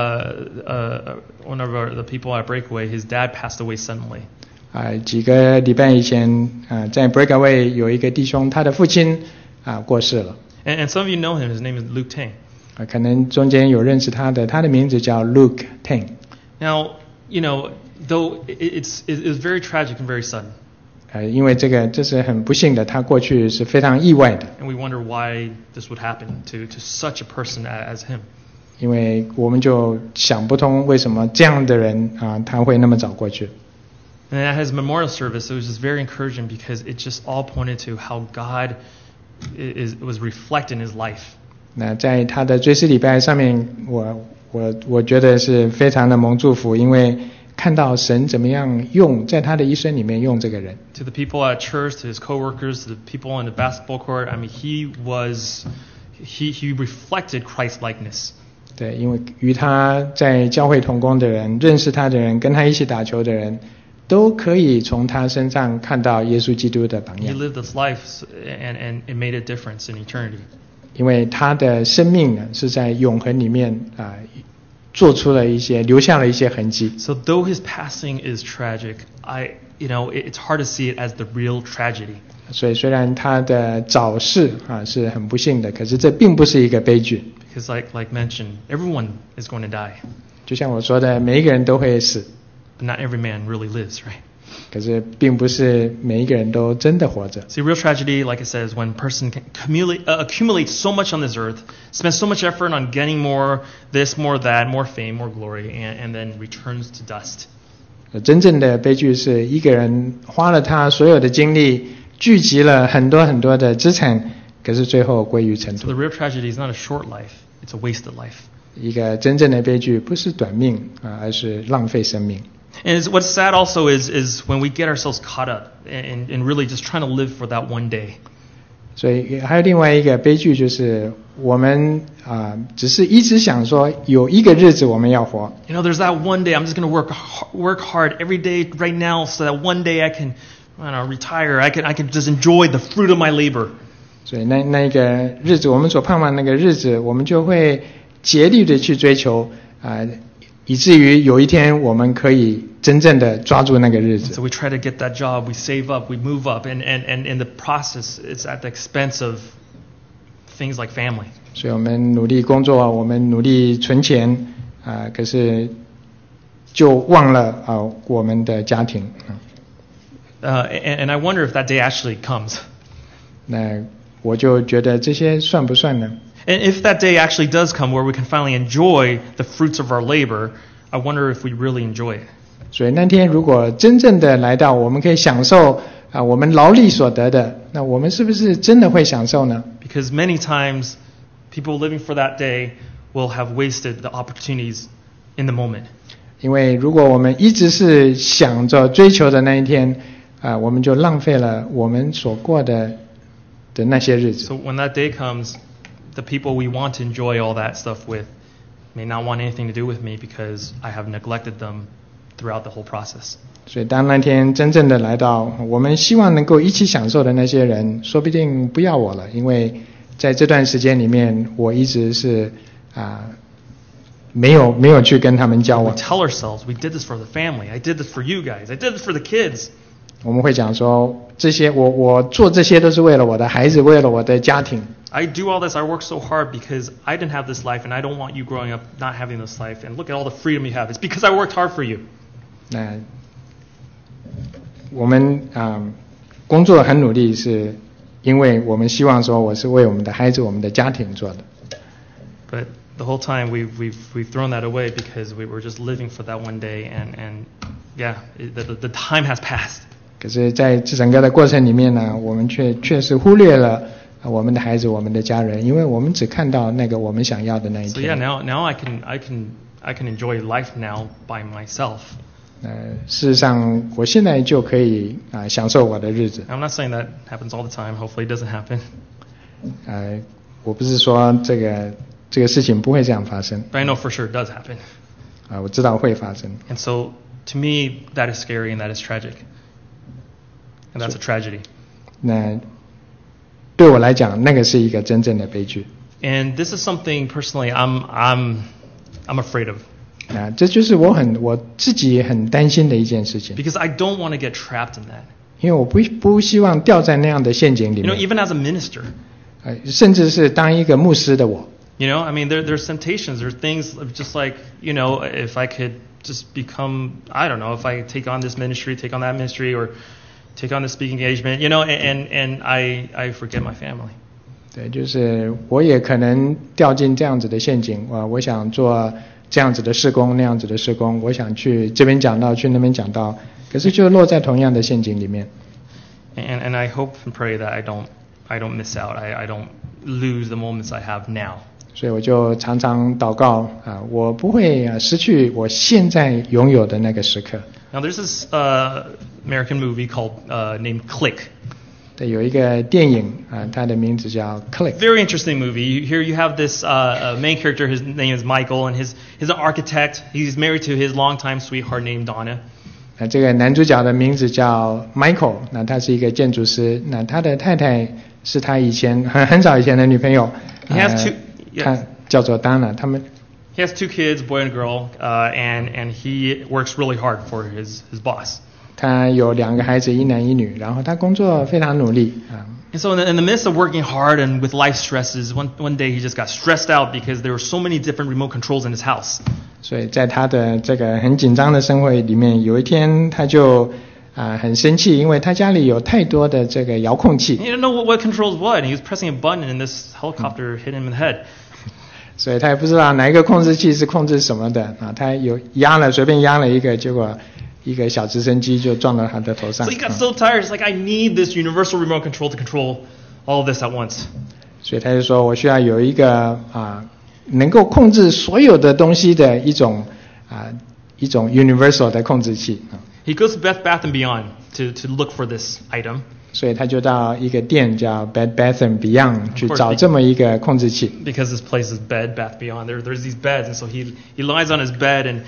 [SPEAKER 2] the people at Breakaway, his dad passed away suddenly.
[SPEAKER 1] 几个礼拜以前在 Breakaway 有一个弟兄，他的父亲过世了。
[SPEAKER 2] And some of you know him. His name is Luke Tang.
[SPEAKER 1] 可能中间有认识他的，他的名字叫 Luke Tang。
[SPEAKER 2] Now, you know, though it was very tragic and very sudden.
[SPEAKER 1] 因为这是很不幸的，他过去是非常意外的。
[SPEAKER 2] And we wonder why this would happen to such a person as him.
[SPEAKER 1] 因为我们就想不通为什么这样的人他会那么早过去。
[SPEAKER 2] And at his memorial service, it was just very encouraging because it just all pointed to how God was reflected in his life.
[SPEAKER 1] 那在他的追思礼拜上面，我觉得是非常的蒙祝福，因为看到神怎么样在他的一生里面用这个人。
[SPEAKER 2] To the people at church, to his coworkers, to the people in the basketball court, I mean, he reflected Christ-likeness.
[SPEAKER 1] 对，因为与他在教会同工的人、认识他的人、跟他一起打球的人，都可以从他身上看到耶稣基督的榜
[SPEAKER 2] He
[SPEAKER 1] 样。
[SPEAKER 2] lived this life, and it made a difference in eternity.
[SPEAKER 1] 因为他的生命呢是在永恒里面留下了一些痕迹。
[SPEAKER 2] So though his passing is tragic, it's hard to see it as the real tragedy.
[SPEAKER 1] 所以虽然他的早逝是很不幸的，可是这并不是一个悲剧。
[SPEAKER 2] Because like mentioned, everyone is going to die,
[SPEAKER 1] 就像我说的，每一个人都会死，
[SPEAKER 2] but not every man really lives, right?
[SPEAKER 1] 可是并不是每一个人都真的活着。
[SPEAKER 2] See, real tragedy, like it says, when a person can accumulate so much on this earth, spend so much effort on getting more this, more that, more fame, more glory, and then returns to dust.
[SPEAKER 1] 真正的悲剧是一个人花了他所有的精力，聚集了很多很多的资产，可是最后归于尘
[SPEAKER 2] So
[SPEAKER 1] 土。
[SPEAKER 2] the real tragedy is not a short life, it's a wasted life.
[SPEAKER 1] 一个真正的悲剧不是短命而是浪费生命。
[SPEAKER 2] And what's sad also is when we get ourselves caught up and really just trying to live for that one day.
[SPEAKER 1] 所以还有另外一个悲剧，就是我们只是一直想说有一个日子我们要活。
[SPEAKER 2] You know, there's that one day I'm just going to work hard every day right now so that one day I can retire. I can just enjoy the fruit of my labor.
[SPEAKER 1] 所以那一个日子，我们所盼望那个日子，我们就会竭力的去追求以至于有一天我们可以真正的抓住那个日子。
[SPEAKER 2] So we try to get that job, we save up, we move up, and in the process, it's at the expense of things like family.
[SPEAKER 1] 所以我们努力工作，我们努力存钱可是就忘了我们的家庭。
[SPEAKER 2] And I wonder if that day actually comes.
[SPEAKER 1] 那我就觉得这些算不算呢？
[SPEAKER 2] And if that day actually does come where we can finally enjoy the fruits of our labor, I wonder if we really enjoy it.
[SPEAKER 1] 所以那天如果真正的来到，我们可以享受我们劳力所得的，那我们是不是真的会享受呢？
[SPEAKER 2] Because many times, people living for that day will have wasted the opportunities in the moment.
[SPEAKER 1] 因为如果我们一直是想着追求的那一天我们就浪费了我们所过的那些日子。
[SPEAKER 2] So when that day comes, the people we want to enjoy all that stuff with may not want anything to do with me because I have neglected them throughout the whole process.
[SPEAKER 1] 所以当那天真正的来到，我们希望能够一起享受的那些人，说不定不要我了，因为在这段时间里面，我一直是没有去跟他们交
[SPEAKER 2] We
[SPEAKER 1] 往。
[SPEAKER 2] tell ourselves, we did this for the family. I did this for you guys. I did this for the kids.
[SPEAKER 1] 我们会讲说，这些我做这些都是为了我的孩子，为了我的家庭。
[SPEAKER 2] I do all this. I work so hard because I didn't have this life, and I don't want you growing up not having this life. And look at all the freedom you have. It's because I worked hard for you.
[SPEAKER 1] 那我们工作很努力，是因为我们希望说我是为我们的孩子、我们的家庭做的。
[SPEAKER 2] But the whole time we've thrown that away because we were just living for that one day, and yeah, the time has passed.
[SPEAKER 1] 可是在这整个的过程里面呢，我们确实忽略了我们的孩子、我们的家人，因为我们只看到那个我们想要的那一
[SPEAKER 2] So yeah,
[SPEAKER 1] 天。
[SPEAKER 2] now I can enjoy life now by myself.
[SPEAKER 1] 事实上，我现在就可以享受我的日子。
[SPEAKER 2] I'm not saying that happens all the time. Hopefully, it doesn't happen.
[SPEAKER 1] 我不是说这个事情不会这样发生，
[SPEAKER 2] But I know for sure it does happen.
[SPEAKER 1] 我知道会发生。
[SPEAKER 2] And so, to me, that is scary and that is tragic. And that's a tragedy.
[SPEAKER 1] 那对我来讲，那个是一个真正的悲剧。
[SPEAKER 2] And this is something personally I'm afraid of.
[SPEAKER 1] 这就是我自己很担心的一件事情，
[SPEAKER 2] Because I don't want to get trapped in that.
[SPEAKER 1] 因为我不希望掉在那样的陷阱里
[SPEAKER 2] You know,
[SPEAKER 1] 面。
[SPEAKER 2] even as a minister,
[SPEAKER 1] 甚至是当一个牧师的我，
[SPEAKER 2] you know, I mean, there's temptations. There's things of just like, you know, if I could just become, I don't know, if I take on this ministry, take on that ministry, or take on this speaking engagement, you know, and I forget my family.
[SPEAKER 1] 对，就是我也可能掉进这样子的陷阱。我想做这样子的事工，那样子的事工，我想去这边讲道，去那边讲道，可是就落在同样的陷阱里面。
[SPEAKER 2] And I hope and pray that I don't miss out. I don't lose the moments I have now.
[SPEAKER 1] 所以我就常常祷告我不会失去我现在拥有的那个时刻。
[SPEAKER 2] Now there's this American movie called named Click.
[SPEAKER 1] 对，有一个电影它的名字叫 Click。
[SPEAKER 2] Very interesting movie. Here you have this main character. His name is Michael, and he's an architect. He's married to his longtime sweetheart named Donna.
[SPEAKER 1] 这个男主角的名字叫 Michael， 那他是一个建筑师，那他的太太是他以前很早以前的女朋友，
[SPEAKER 2] He has two.
[SPEAKER 1] 他叫做 Donna。他们
[SPEAKER 2] He has 2 kids, a boy and a girl, and he works really hard for his boss.
[SPEAKER 1] 他有2个孩子，一男一女，然后他工作非常努力
[SPEAKER 2] And so in the midst of working hard and with life stresses, one day he just got stressed out because there were so many different remote controls in his house.
[SPEAKER 1] 所以在他的这个很紧张的生活里面，有一天他就很生气，因为他家里有太多的这个遥控器，
[SPEAKER 2] He didn't know what controls what, and he was pressing a button, and this helicopter hit him in the head.
[SPEAKER 1] 所以他也不知道哪一个控制器是控制什么的他随便压了一个，结果一个小直升机就撞到他的头上。
[SPEAKER 2] So he got so tired. He's like, I need this universal remote control to control all of this at once.
[SPEAKER 1] 所以他就说我需要有一个能够控制所有的东西的一种 universal 的控制器。
[SPEAKER 2] He goes to Bed Bath & Beyond to look for this item.
[SPEAKER 1] 所以他就到一个店叫 Bed Bath & Beyond 去找这么一个控制器。
[SPEAKER 2] Because this place is Bed Bath Beyond. There's these beds, and so he lies on his bed and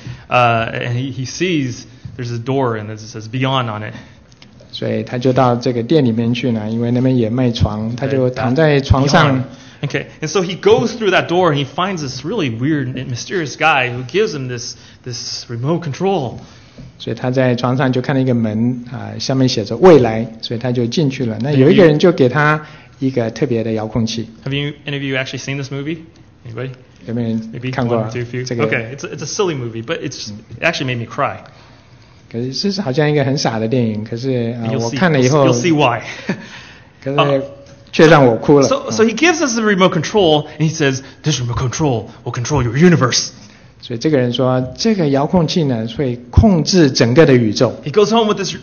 [SPEAKER 2] he sees there's a door and it says Beyond on it.
[SPEAKER 1] 所以他就到这个店里面去呢，因为那边也卖床，他就躺在床上。
[SPEAKER 2] Okay, and so he goes through that door and he finds this really weird and mysterious guy who gives him this remote control.
[SPEAKER 1] 所以他在床上就看到一个门上面写着未来，所以他就进去了。那有一个人就给他一个特别的遥控器。
[SPEAKER 2] Have any of you actually seen this movie? Anybody?
[SPEAKER 1] 有没有人
[SPEAKER 2] Maybe
[SPEAKER 1] 看过
[SPEAKER 2] one or two of you.
[SPEAKER 1] 这个？
[SPEAKER 2] Okay, it's a silly movie, but it actually made me cry.
[SPEAKER 1] 可是这是好像一个很傻的电影，可是
[SPEAKER 2] You'll
[SPEAKER 1] 我
[SPEAKER 2] see,
[SPEAKER 1] 看了以后
[SPEAKER 2] you'll see why.
[SPEAKER 1] 可是却让我哭了。
[SPEAKER 2] So he gives us the remote control and he says, "This remote control will control your universe."
[SPEAKER 1] 所以这个人说，这个遥控器呢会控制整个的宇宙。
[SPEAKER 2] He goes home with this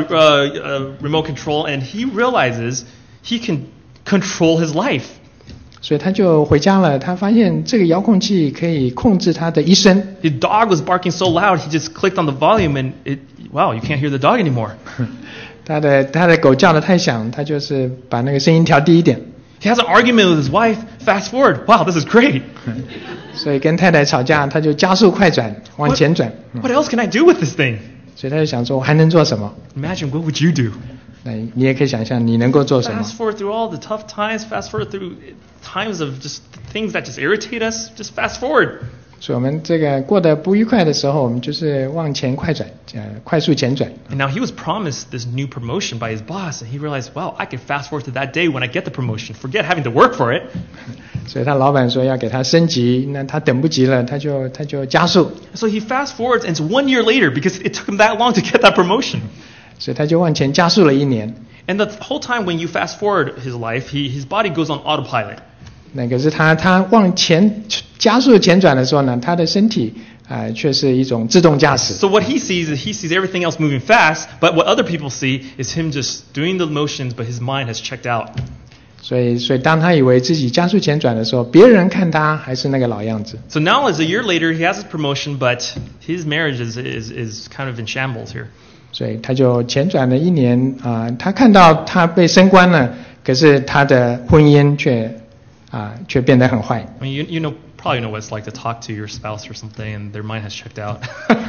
[SPEAKER 2] remote control and he realizes he can control his life.
[SPEAKER 1] 所以他就回家了，他发现这个遥控器可以控制他的一生。
[SPEAKER 2] His dog was barking so loud, he just clicked on the volume and wow, you can't hear the dog anymore.
[SPEAKER 1] 他的狗叫得太响，他就是把那个声音调低一点。
[SPEAKER 2] He has an argument with his wife. Fast forward. Wow, this is great.
[SPEAKER 1] 所以跟太太吵架，他就加速快转，往前转。
[SPEAKER 2] What else can I do with this thing?
[SPEAKER 1] 所以他就想说，我还能做什么？
[SPEAKER 2] Imagine what would you do?
[SPEAKER 1] 那你也可以想象你能够做什么。
[SPEAKER 2] Fast forward through all the tough times. Fast forward through times of just things that just irritate us. Just fast forward.
[SPEAKER 1] 所以我们这个过得不愉快的时候，我们就是往前快转，快速前转。
[SPEAKER 2] And now he was promised this new promotion by his boss, and he realized, wow, I can fast forward to that day when I get the promotion. Forget having to work for it.
[SPEAKER 1] 所以他老板说要给他升级，那他等不及了，他就加速。
[SPEAKER 2] So he fast forwards, and it's 1 year later because it took him that long to get that promotion.
[SPEAKER 1] 所以他就往前加速了1年。
[SPEAKER 2] And the whole time when you fast forward his life, his body goes on autopilot.
[SPEAKER 1] 那可是他往前加速前转的时候呢，他的身体却是一种自动驾驶。
[SPEAKER 2] So what he sees is he sees everything else moving fast, but what other people see is him just doing the motions, but his mind has checked out.
[SPEAKER 1] 所以当他以为自己加速前转的时候，别人看他还是那个老样子。
[SPEAKER 2] So now, as a year later, he has his promotion, but his marriage is kind of in shambles here.
[SPEAKER 1] 所以他就前转了1年他看到他被升官了，可是他的婚姻却变得很坏。
[SPEAKER 2] I mean, you probably know what it's like to talk to your spouse or something, and their mind has checked out.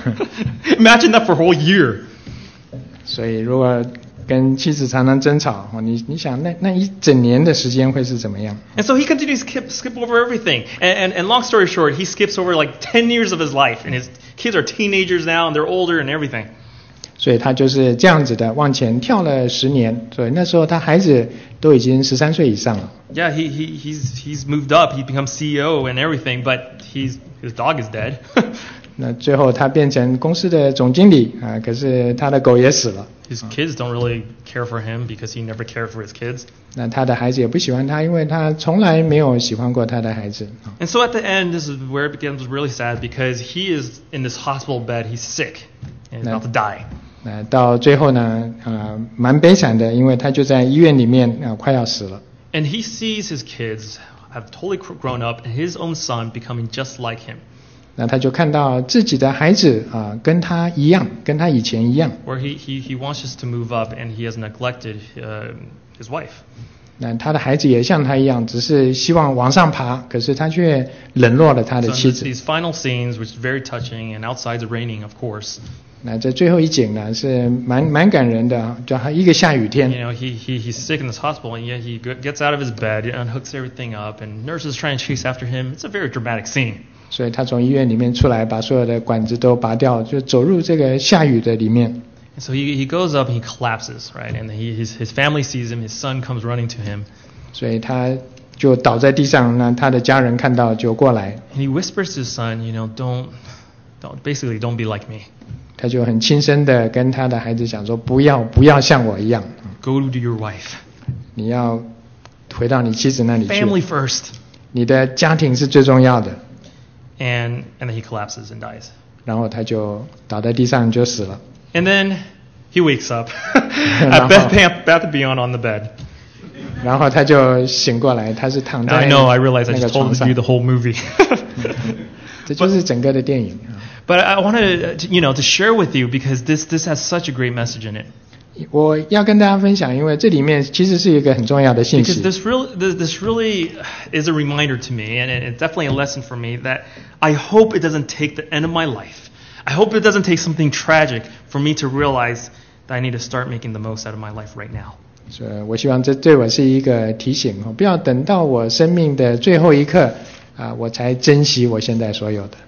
[SPEAKER 2] Imagine that for a whole year.
[SPEAKER 1] 所以如果跟妻子常常争吵，你想那一整年的时间会是怎么样？
[SPEAKER 2] And so he continues to skip over everything. And long story short, he skips over like 10 years of his life, and his kids are teenagers now, and they're older and everything.
[SPEAKER 1] 所以他就是这样子的往前跳了10年，所以那时候他孩子都已经13岁以上了。
[SPEAKER 2] Yeah, he's moved up. He becomes CEO and everything, but his dog is dead.
[SPEAKER 1] 那最后他变成公司的总经理可是他的狗也死了。
[SPEAKER 2] His kids don't really care for him because he never cared for his kids.
[SPEAKER 1] 那他的孩子也不喜欢他，因为他从来没有喜欢过他的孩子。
[SPEAKER 2] And so at the end, this is where it becomes really sad because he is in this hospital bed. He's sick and about to die.
[SPEAKER 1] 到最后呢蛮悲惨的，因为他就在医院里面快要死了。
[SPEAKER 2] And he sees his kids have totally grown up and his own son becoming just like him.
[SPEAKER 1] 那他就看到自己的孩子跟他一样，跟他以前一样。
[SPEAKER 2] Where he wants us to move up and he has neglected his wife.
[SPEAKER 1] 那他的孩子也像他一样，只是希望往上爬，可是他却冷落了他的
[SPEAKER 2] So
[SPEAKER 1] 妻子。
[SPEAKER 2] these final scenes, which is very touching, and outside's raining, of course.
[SPEAKER 1] 那这最后一景呢是蛮感人的，就一个下雨天。
[SPEAKER 2] You know, he's sick in this hospital, and yet he gets out of his bed, unhooks everything up, and nurses trying to chase after him. It's a very dramatic scene.
[SPEAKER 1] 所以他从医院里面出来，把所有的管子都拔掉，就走入这个下雨的里面。
[SPEAKER 2] And so he goes up and he collapses, right? And his family sees him. His son comes running to him.
[SPEAKER 1] 所以他就倒在地上，那他的家人看到就过来。
[SPEAKER 2] And he whispers to his son, you know, basically don't be like me.
[SPEAKER 1] 他就很轻声的跟他的孩子讲说，不要像我一样，
[SPEAKER 2] Go to your wife.
[SPEAKER 1] 你要回到你妻子那里去。
[SPEAKER 2] Family first.
[SPEAKER 1] 你的家庭是最重要的。
[SPEAKER 2] And then he collapses and dies.
[SPEAKER 1] 然后他就倒在地上就死了。
[SPEAKER 2] And then he wakes up at Beth Beyond on the bed.
[SPEAKER 1] 然后他就醒过来，他是躺在
[SPEAKER 2] I know, I realize I
[SPEAKER 1] 那个
[SPEAKER 2] just
[SPEAKER 1] 床
[SPEAKER 2] told
[SPEAKER 1] 上
[SPEAKER 2] you。the whole movie.
[SPEAKER 1] 这就是整个的电影。
[SPEAKER 2] But I wanted to share with you because this has such a great message in it.
[SPEAKER 1] 我要跟大家分享，因为这里面其实是一个很重要的信
[SPEAKER 2] Because
[SPEAKER 1] 息。
[SPEAKER 2] this really is a reminder to me, and it's definitely a lesson for me that I hope it doesn't take the end of my life. I hope it doesn't take something tragic for me to realize that I need to start making the most out of my life right now.
[SPEAKER 1] 所以我希望这对我是一个提醒，不要等到我生命的最后一刻我才珍惜我现在所有的。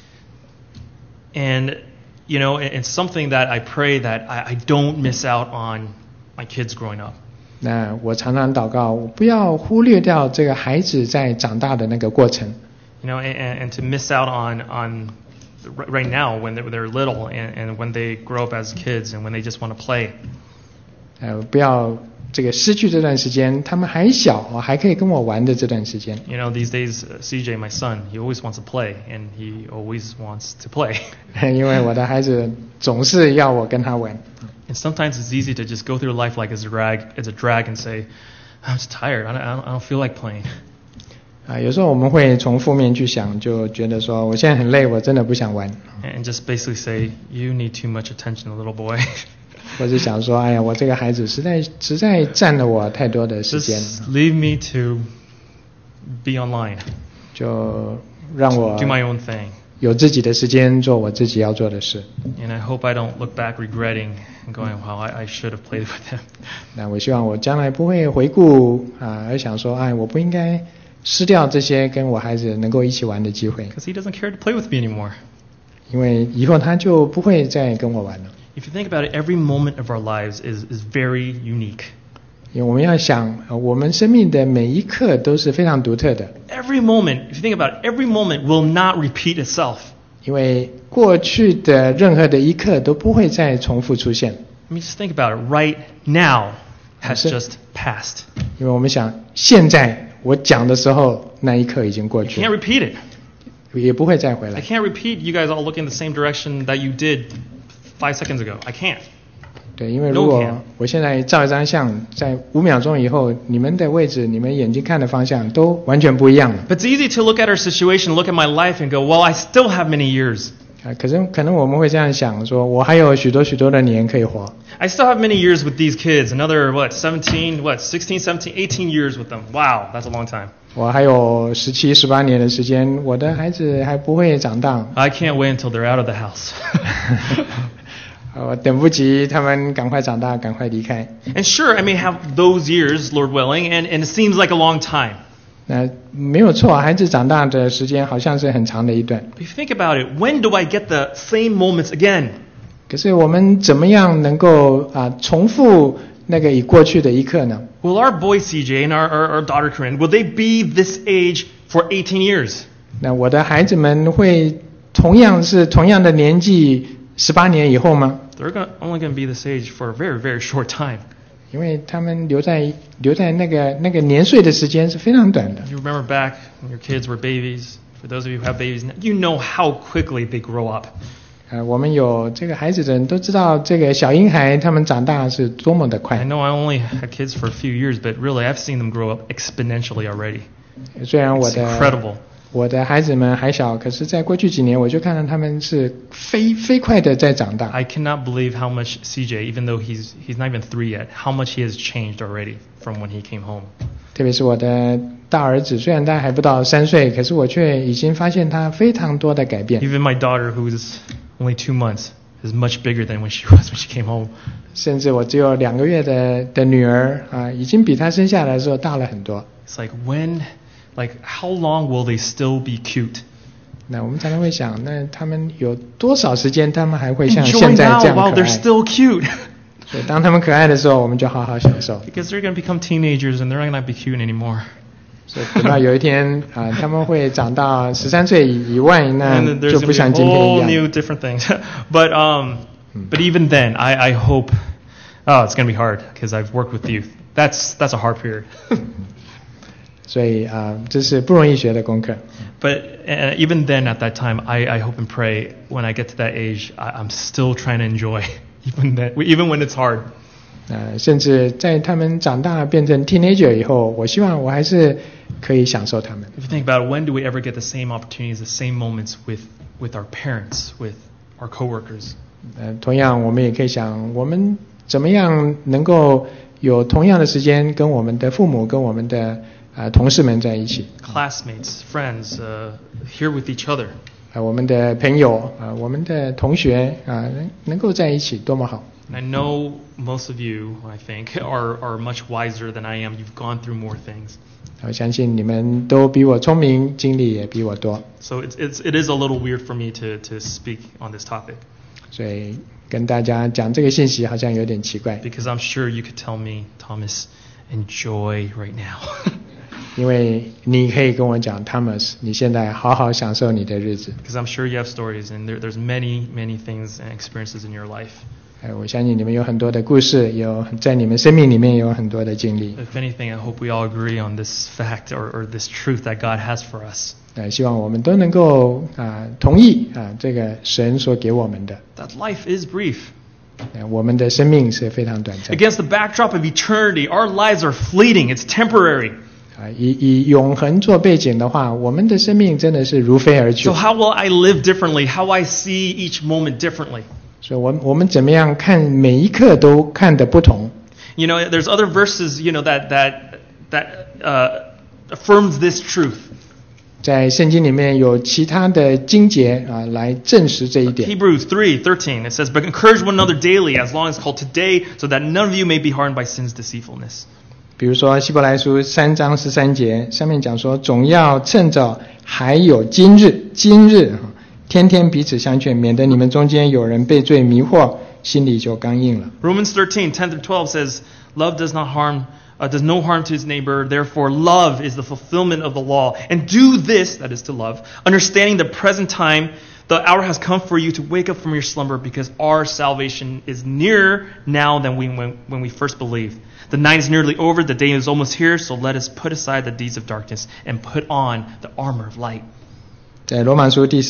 [SPEAKER 2] And it's something that I pray that I don't miss out on my kids growing up.
[SPEAKER 1] 那我常常祷告，我不要忽略掉这个孩子在长大的那个过程。
[SPEAKER 2] And to miss out on right now when they're little and when they grow up as kids and when they just want to play.
[SPEAKER 1] 不要这个失去这段时间，他们还小，还可以跟我玩的这段时间。
[SPEAKER 2] These days, CJ, my son, he always wants to play, and he always wants to play.
[SPEAKER 1] 因为我的孩子总是要我跟他玩。
[SPEAKER 2] And sometimes it's easy to just go through life like it's a drag and say, I'm just tired. I don't feel like playing.
[SPEAKER 1] 有时候我们会从负面去想，就觉得说我现在很累，我真的不想玩。
[SPEAKER 2] And just basically say, you need too much attention, little boy.
[SPEAKER 1] 或者想说，哎呀，我这个孩子实在占了我太多的时间，
[SPEAKER 2] Just leave me to be online,
[SPEAKER 1] 就让我
[SPEAKER 2] do my own thing.
[SPEAKER 1] 有自己的时间做我自己要做的事。
[SPEAKER 2] And I hope I don't look back regretting and going, wow, I should have played with him.
[SPEAKER 1] 那我希望我将来不会回顾而想说，哎，我不应该失掉这些跟我孩子能够一起玩的机会，
[SPEAKER 2] Because he doesn't care to play with me anymore.
[SPEAKER 1] 因为以后他就不会再跟我玩了。
[SPEAKER 2] If you think about it, every moment of our lives is very unique.
[SPEAKER 1] 因为我们要想，我们生命的每一刻都是非常独特的。
[SPEAKER 2] Every moment, if you think about it, every moment will not repeat itself.
[SPEAKER 1] 因为过去的任何的一刻都不会再重复出现。
[SPEAKER 2] I mean, just think about it. Right now has
[SPEAKER 1] That's it.
[SPEAKER 2] just passed.
[SPEAKER 1] 因为我们想，现在我讲的时候，那一刻已经过
[SPEAKER 2] I
[SPEAKER 1] 去
[SPEAKER 2] can't
[SPEAKER 1] 了，
[SPEAKER 2] repeat it.
[SPEAKER 1] 也不会再回
[SPEAKER 2] I
[SPEAKER 1] 来。
[SPEAKER 2] can't repeat you guys all looking the same direction that you did 5 seconds ago. I can't.
[SPEAKER 1] 对，因为如
[SPEAKER 2] No
[SPEAKER 1] 果
[SPEAKER 2] can.
[SPEAKER 1] 我现在照一张相，在5秒钟以后，你们的位置、你们眼睛看的方向都完全不一样了。
[SPEAKER 2] But it's easy to look at our situation, look at my life, and go, well, I still have many years.
[SPEAKER 1] 可能我们会这样想，说我还有许多的年可以活。
[SPEAKER 2] I still have many years with these kids. Another, 16, 17, 18 years with them. Wow, that's a long time.
[SPEAKER 1] 我还有17、18年的时间，我的孩子还不会长大。
[SPEAKER 2] I can't wait until they're out of the house.
[SPEAKER 1] 我等不及他们赶快长大，赶快离开。
[SPEAKER 2] And sure, I may have those years, Lord willing, and it seems like a long time.
[SPEAKER 1] 那没有错，孩子长大的时间好像是很长的一段。
[SPEAKER 2] But if you think about it, when do I get the same moments again?
[SPEAKER 1] 可是我们怎么样能够重复那个已过去的一刻呢？
[SPEAKER 2] Will our boy CJ and our daughter Corinne, will they be this age for 18 years?
[SPEAKER 1] 那我的孩子们会同样的年纪18年以后吗？
[SPEAKER 2] They're only going to be this age for a very, very short time.
[SPEAKER 1] 因为他们留在那个年岁的时间是非常短的。
[SPEAKER 2] You remember back when your kids were babies. For those of you who have babies, you know how quickly they grow up.
[SPEAKER 1] 我们有这个孩子的人都知道，这个小婴孩他们长大是多么的
[SPEAKER 2] I
[SPEAKER 1] 快。
[SPEAKER 2] know I only had kids for a few years, but really I've seen them grow up exponentially already.
[SPEAKER 1] 虽然
[SPEAKER 2] It's incredible.
[SPEAKER 1] 我的孩子们还小，可是在过去几年我就看到他们是飞快的在长大。
[SPEAKER 2] I cannot believe how much CJ, even though he's not even 3 yet, how much he has changed already from when he came home.
[SPEAKER 1] 特别是我的大儿子，虽然他还不到3岁，可是我却已经发现他非常多的改变。
[SPEAKER 2] Even my daughter, who's only 2 months, is much bigger than when she was when she came home.
[SPEAKER 1] 甚至我只有2个月的女儿已经比他生下来的时候大了很多。
[SPEAKER 2] It's like how long will they still be cute?
[SPEAKER 1] 那我们常常会想，那他们有多少时间，他们还会像
[SPEAKER 2] Enjoy
[SPEAKER 1] 现在这
[SPEAKER 2] now
[SPEAKER 1] 样
[SPEAKER 2] while
[SPEAKER 1] 可
[SPEAKER 2] they're
[SPEAKER 1] 爱？
[SPEAKER 2] still cute.
[SPEAKER 1] 所以当他们可爱的时候，我们就好好享受。
[SPEAKER 2] Because they're going to become teenagers and they're not going to be cute anymore.
[SPEAKER 1] 所以等到有一天他们会长到13岁以外，那
[SPEAKER 2] And then there's
[SPEAKER 1] 就
[SPEAKER 2] going
[SPEAKER 1] 不
[SPEAKER 2] to
[SPEAKER 1] 像
[SPEAKER 2] be
[SPEAKER 1] 今天
[SPEAKER 2] whole
[SPEAKER 1] 一样。
[SPEAKER 2] new different things. But even then, I hope. Oh, it's going to be hard because I've worked with youth. That's a hard period.
[SPEAKER 1] 所以这是不容易学的功课。
[SPEAKER 2] But even then, at that time, I hope and pray when I get to that age, I'm still trying to enjoy, even when it's hard.
[SPEAKER 1] 甚至在他们长大变成 teenager 以后，我希望我还是可以享受他们。
[SPEAKER 2] If you think about it, when do we ever get the same opportunities, the same moments with our parents, with our coworkers?
[SPEAKER 1] 同样，我们也可以想，我们怎么样能够有同样的时间跟我们的父母、跟我们的同事们在一起。
[SPEAKER 2] Classmates, friends, here with each other.
[SPEAKER 1] 我们的朋友我们的同学能够在一起，多么好！
[SPEAKER 2] And I know most of you, I think, are much wiser than I am. You've gone through more things.
[SPEAKER 1] 我相信你们都比我聪明，经历也比我多，
[SPEAKER 2] So it is a little weird for me to speak on this topic.
[SPEAKER 1] 所以跟大家讲这个信息好像有点奇怪，
[SPEAKER 2] Because I'm sure you could tell me, Thomas, enjoy right now.
[SPEAKER 1] 因为你可以跟我讲 ，Thomas， 你现在好好享受你的日子。
[SPEAKER 2] Because I'm sure you have stories and there's many, many things and experiences in your life.
[SPEAKER 1] 我相信你们有很多的故事，在你们生命里面有很多的经历。
[SPEAKER 2] If anything, I hope we all agree on this fact or this truth that God has for us.
[SPEAKER 1] 希望我们都能够同意这个神所给我们的。
[SPEAKER 2] That life is brief.
[SPEAKER 1] 我们的生命是非常短暂。
[SPEAKER 2] Against the backdrop of eternity, our lives are fleeting. It's temporary.
[SPEAKER 1] 以永恒做背景的话，我们的生命真的是如飞而去。
[SPEAKER 2] So how will I live differently? How I see each moment differently?
[SPEAKER 1] 所以我们怎么样看每一刻都看得不同。
[SPEAKER 2] You know, there's other verses, you know, that affirms this truth.
[SPEAKER 1] 在圣经里面有其他的经节来证实这一点。
[SPEAKER 2] Hebrews 3:13 it says, "But encourage one another daily, as long as called today, so that none of you may be hardened by sin's deceitfulness."
[SPEAKER 1] 比如说希伯来书3章13节上面讲说，总要趁着还有今日天天彼此相劝，免得你们中间有人被罪迷惑，心里就刚硬了。
[SPEAKER 2] Romans 13:10-12 says, "Love does no harm to his neighbor. Therefore, love is the fulfillment of the law. And do this," that is to love, "understanding the present time, the hour has come for you to wake up from your slumber, because our salvation is nearer now than when we first believed. The night is nearly over, the day is almost here, so let us put aside the deeds of darkness and put on the armor of light."
[SPEAKER 1] 在罗马书第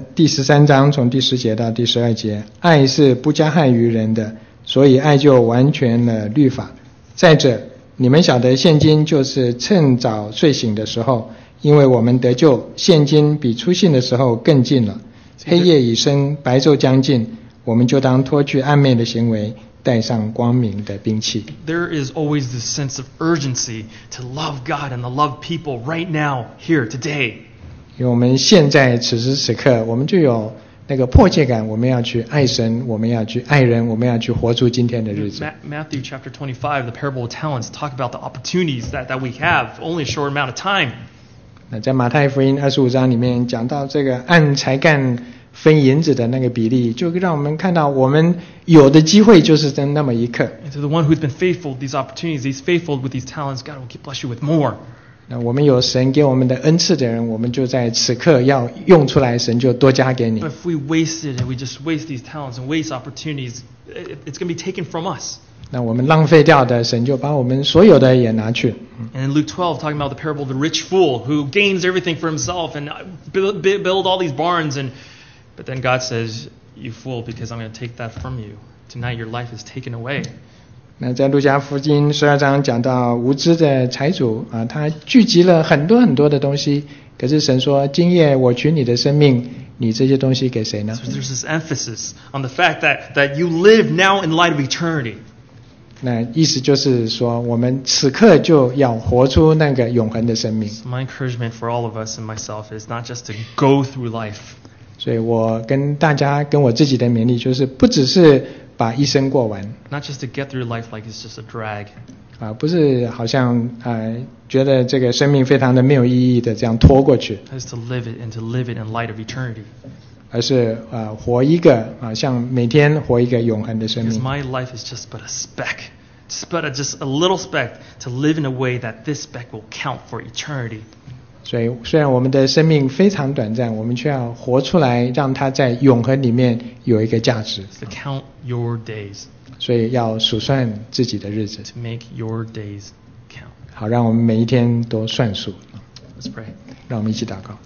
[SPEAKER 1] 13章从第10节到第12节，爱是不加害于人的，所以爱就完全了律法。再者，你们晓得现今就是趁早睡醒的时候，因为我们得救，现今比初信的时候更近了。黑夜已深，白昼将近，我们就当脱去暗昧的行为，带上光明的兵器。
[SPEAKER 2] There is always this sense of urgency to love God and to love people right now, here, today.
[SPEAKER 1] 因为我们现在此时此刻，我们就有那个迫切感，我们要去爱神，我们要去爱人，我们要去活出今天的日子。
[SPEAKER 2] Matthew chapter 25, the parable of talents, talk about the opportunities that we have, only a short amount of time.
[SPEAKER 1] 那在马太福音25章里面讲到这个按才干分银子的那个比例，就让我们看到我们有的机会就是在那么一刻。
[SPEAKER 2] And to the one who's been faithful with these opportunities, he's faithful with these talents, God will bless you with more.
[SPEAKER 1] 那我们有神给我们的恩赐的人，我们就在此刻要用出来，神就多加给你。
[SPEAKER 2] But if we waste it and we just waste these talents and waste opportunities, it's going to be taken from us.
[SPEAKER 1] 那我们浪费掉的，神就把我们所有的也拿去。
[SPEAKER 2] And in Luke 12, talking about the parable of the rich fool who gains everything for himself and build all these barns, but then God says, "You fool, because I'm going to take that from you. Tonight your life is taken away."
[SPEAKER 1] 那在路加福音12章讲到无知的财主他聚集了很多很多的东西，可是神说，今夜我取你的生命，你这些东西给谁呢？
[SPEAKER 2] So there's this emphasis on the fact that you live now in light of eternity.
[SPEAKER 1] 那意思就是说，我们此刻就要活出那个永恒的生命。
[SPEAKER 2] So my encouragement for all of us and myself is not just to go through life.
[SPEAKER 1] 所以我跟大家跟我自己的勉励就是，不只是把一生过完，
[SPEAKER 2] Not just to get through life like it's just a drag.
[SPEAKER 1] 不是好像觉得这个生命非常的没有意义的这样拖过去，
[SPEAKER 2] It is to live it and to live it in light of eternity.
[SPEAKER 1] 而是活一个像每天活一个永恒的生
[SPEAKER 2] Because
[SPEAKER 1] 命。
[SPEAKER 2] my life is just but a speck. Just a little speck to live in a way that this speck will count for eternity.
[SPEAKER 1] 所以虽然我们的生命非常短暂，我们却要活出来，让它在永恒里面有一个价值。
[SPEAKER 2] It's to count your days.
[SPEAKER 1] 所以要数算自己的日子，
[SPEAKER 2] To make your days count.
[SPEAKER 1] 好让我们每一天都算数。
[SPEAKER 2] Let's pray.
[SPEAKER 1] 让我们一起祷告。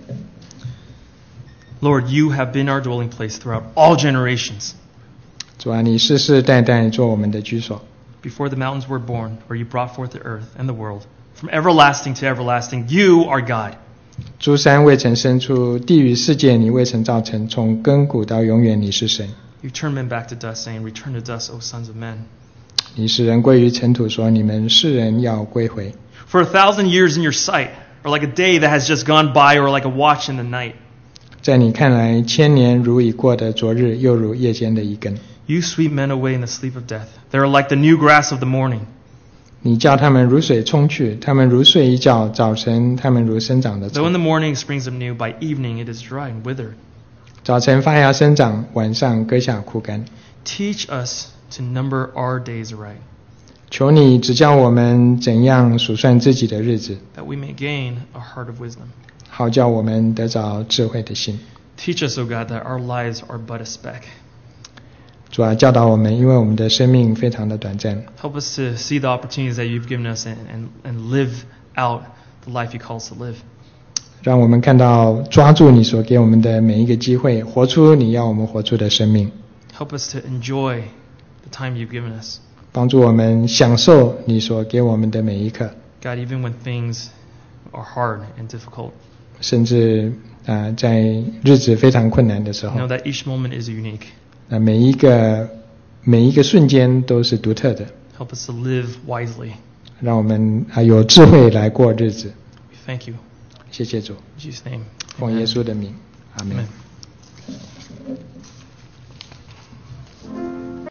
[SPEAKER 2] Lord, you have been our dwelling place throughout all generations.
[SPEAKER 1] 主啊，你世世代代做我们的居所。
[SPEAKER 2] Before the mountains were born, where you brought forth the earth and the world, from everlasting to everlasting, you are God.
[SPEAKER 1] 诸山未曾生出，地与世界你未曾造成，从亘古到永远你是神。
[SPEAKER 2] You turn men back to dust, saying, "Return to dust, O sons of men."
[SPEAKER 1] 你使人归于尘土，说你们世人要归回。
[SPEAKER 2] For 1,000 years in your sight are like a day that has just gone by, or like a watch in the night.
[SPEAKER 1] 在你看来，千年如已过的昨日，又如夜间的一更。
[SPEAKER 2] You sweep men away in the sleep of death. They are like the new grass of the morning.
[SPEAKER 1] 你叫他们如水冲去，他们如睡一觉，早晨他们如生长的
[SPEAKER 2] Though
[SPEAKER 1] 草。
[SPEAKER 2] in the morning it springs up new, by evening it is dry and withered.
[SPEAKER 1] 早晨发芽生长，晚上割下枯干。
[SPEAKER 2] Teach us to number our days aright,
[SPEAKER 1] 求你指教我们怎样数算自己的日子，
[SPEAKER 2] that we may gain a heart of wisdom.
[SPEAKER 1] 好叫我们得着智慧的心。
[SPEAKER 2] Teach us, O God, that our lives are but a speck.
[SPEAKER 1] 主啊，教导我们，因为我们的生命非常的短暂，
[SPEAKER 2] Help us to see the opportunities that you've given us and live out the life you call us to live.
[SPEAKER 1] 让我们看到抓住你所给我们的每一个机会，活出你要我们活出的生命，
[SPEAKER 2] Help us to enjoy the time you've given us.
[SPEAKER 1] 帮助我们享受你所给我们的每一刻，
[SPEAKER 2] God, even when things are hard and difficult,
[SPEAKER 1] 甚至在日子非常困难的时候
[SPEAKER 2] know，that each moment is unique.
[SPEAKER 1] 每一个瞬间都是独特的，
[SPEAKER 2] Help us to live wisely.
[SPEAKER 1] 让我们有智慧来过日子。
[SPEAKER 2] We thank you.
[SPEAKER 1] 谢谢主，
[SPEAKER 2] In Jesus' name.
[SPEAKER 1] 奉耶稣的名，阿门。
[SPEAKER 2] Amen.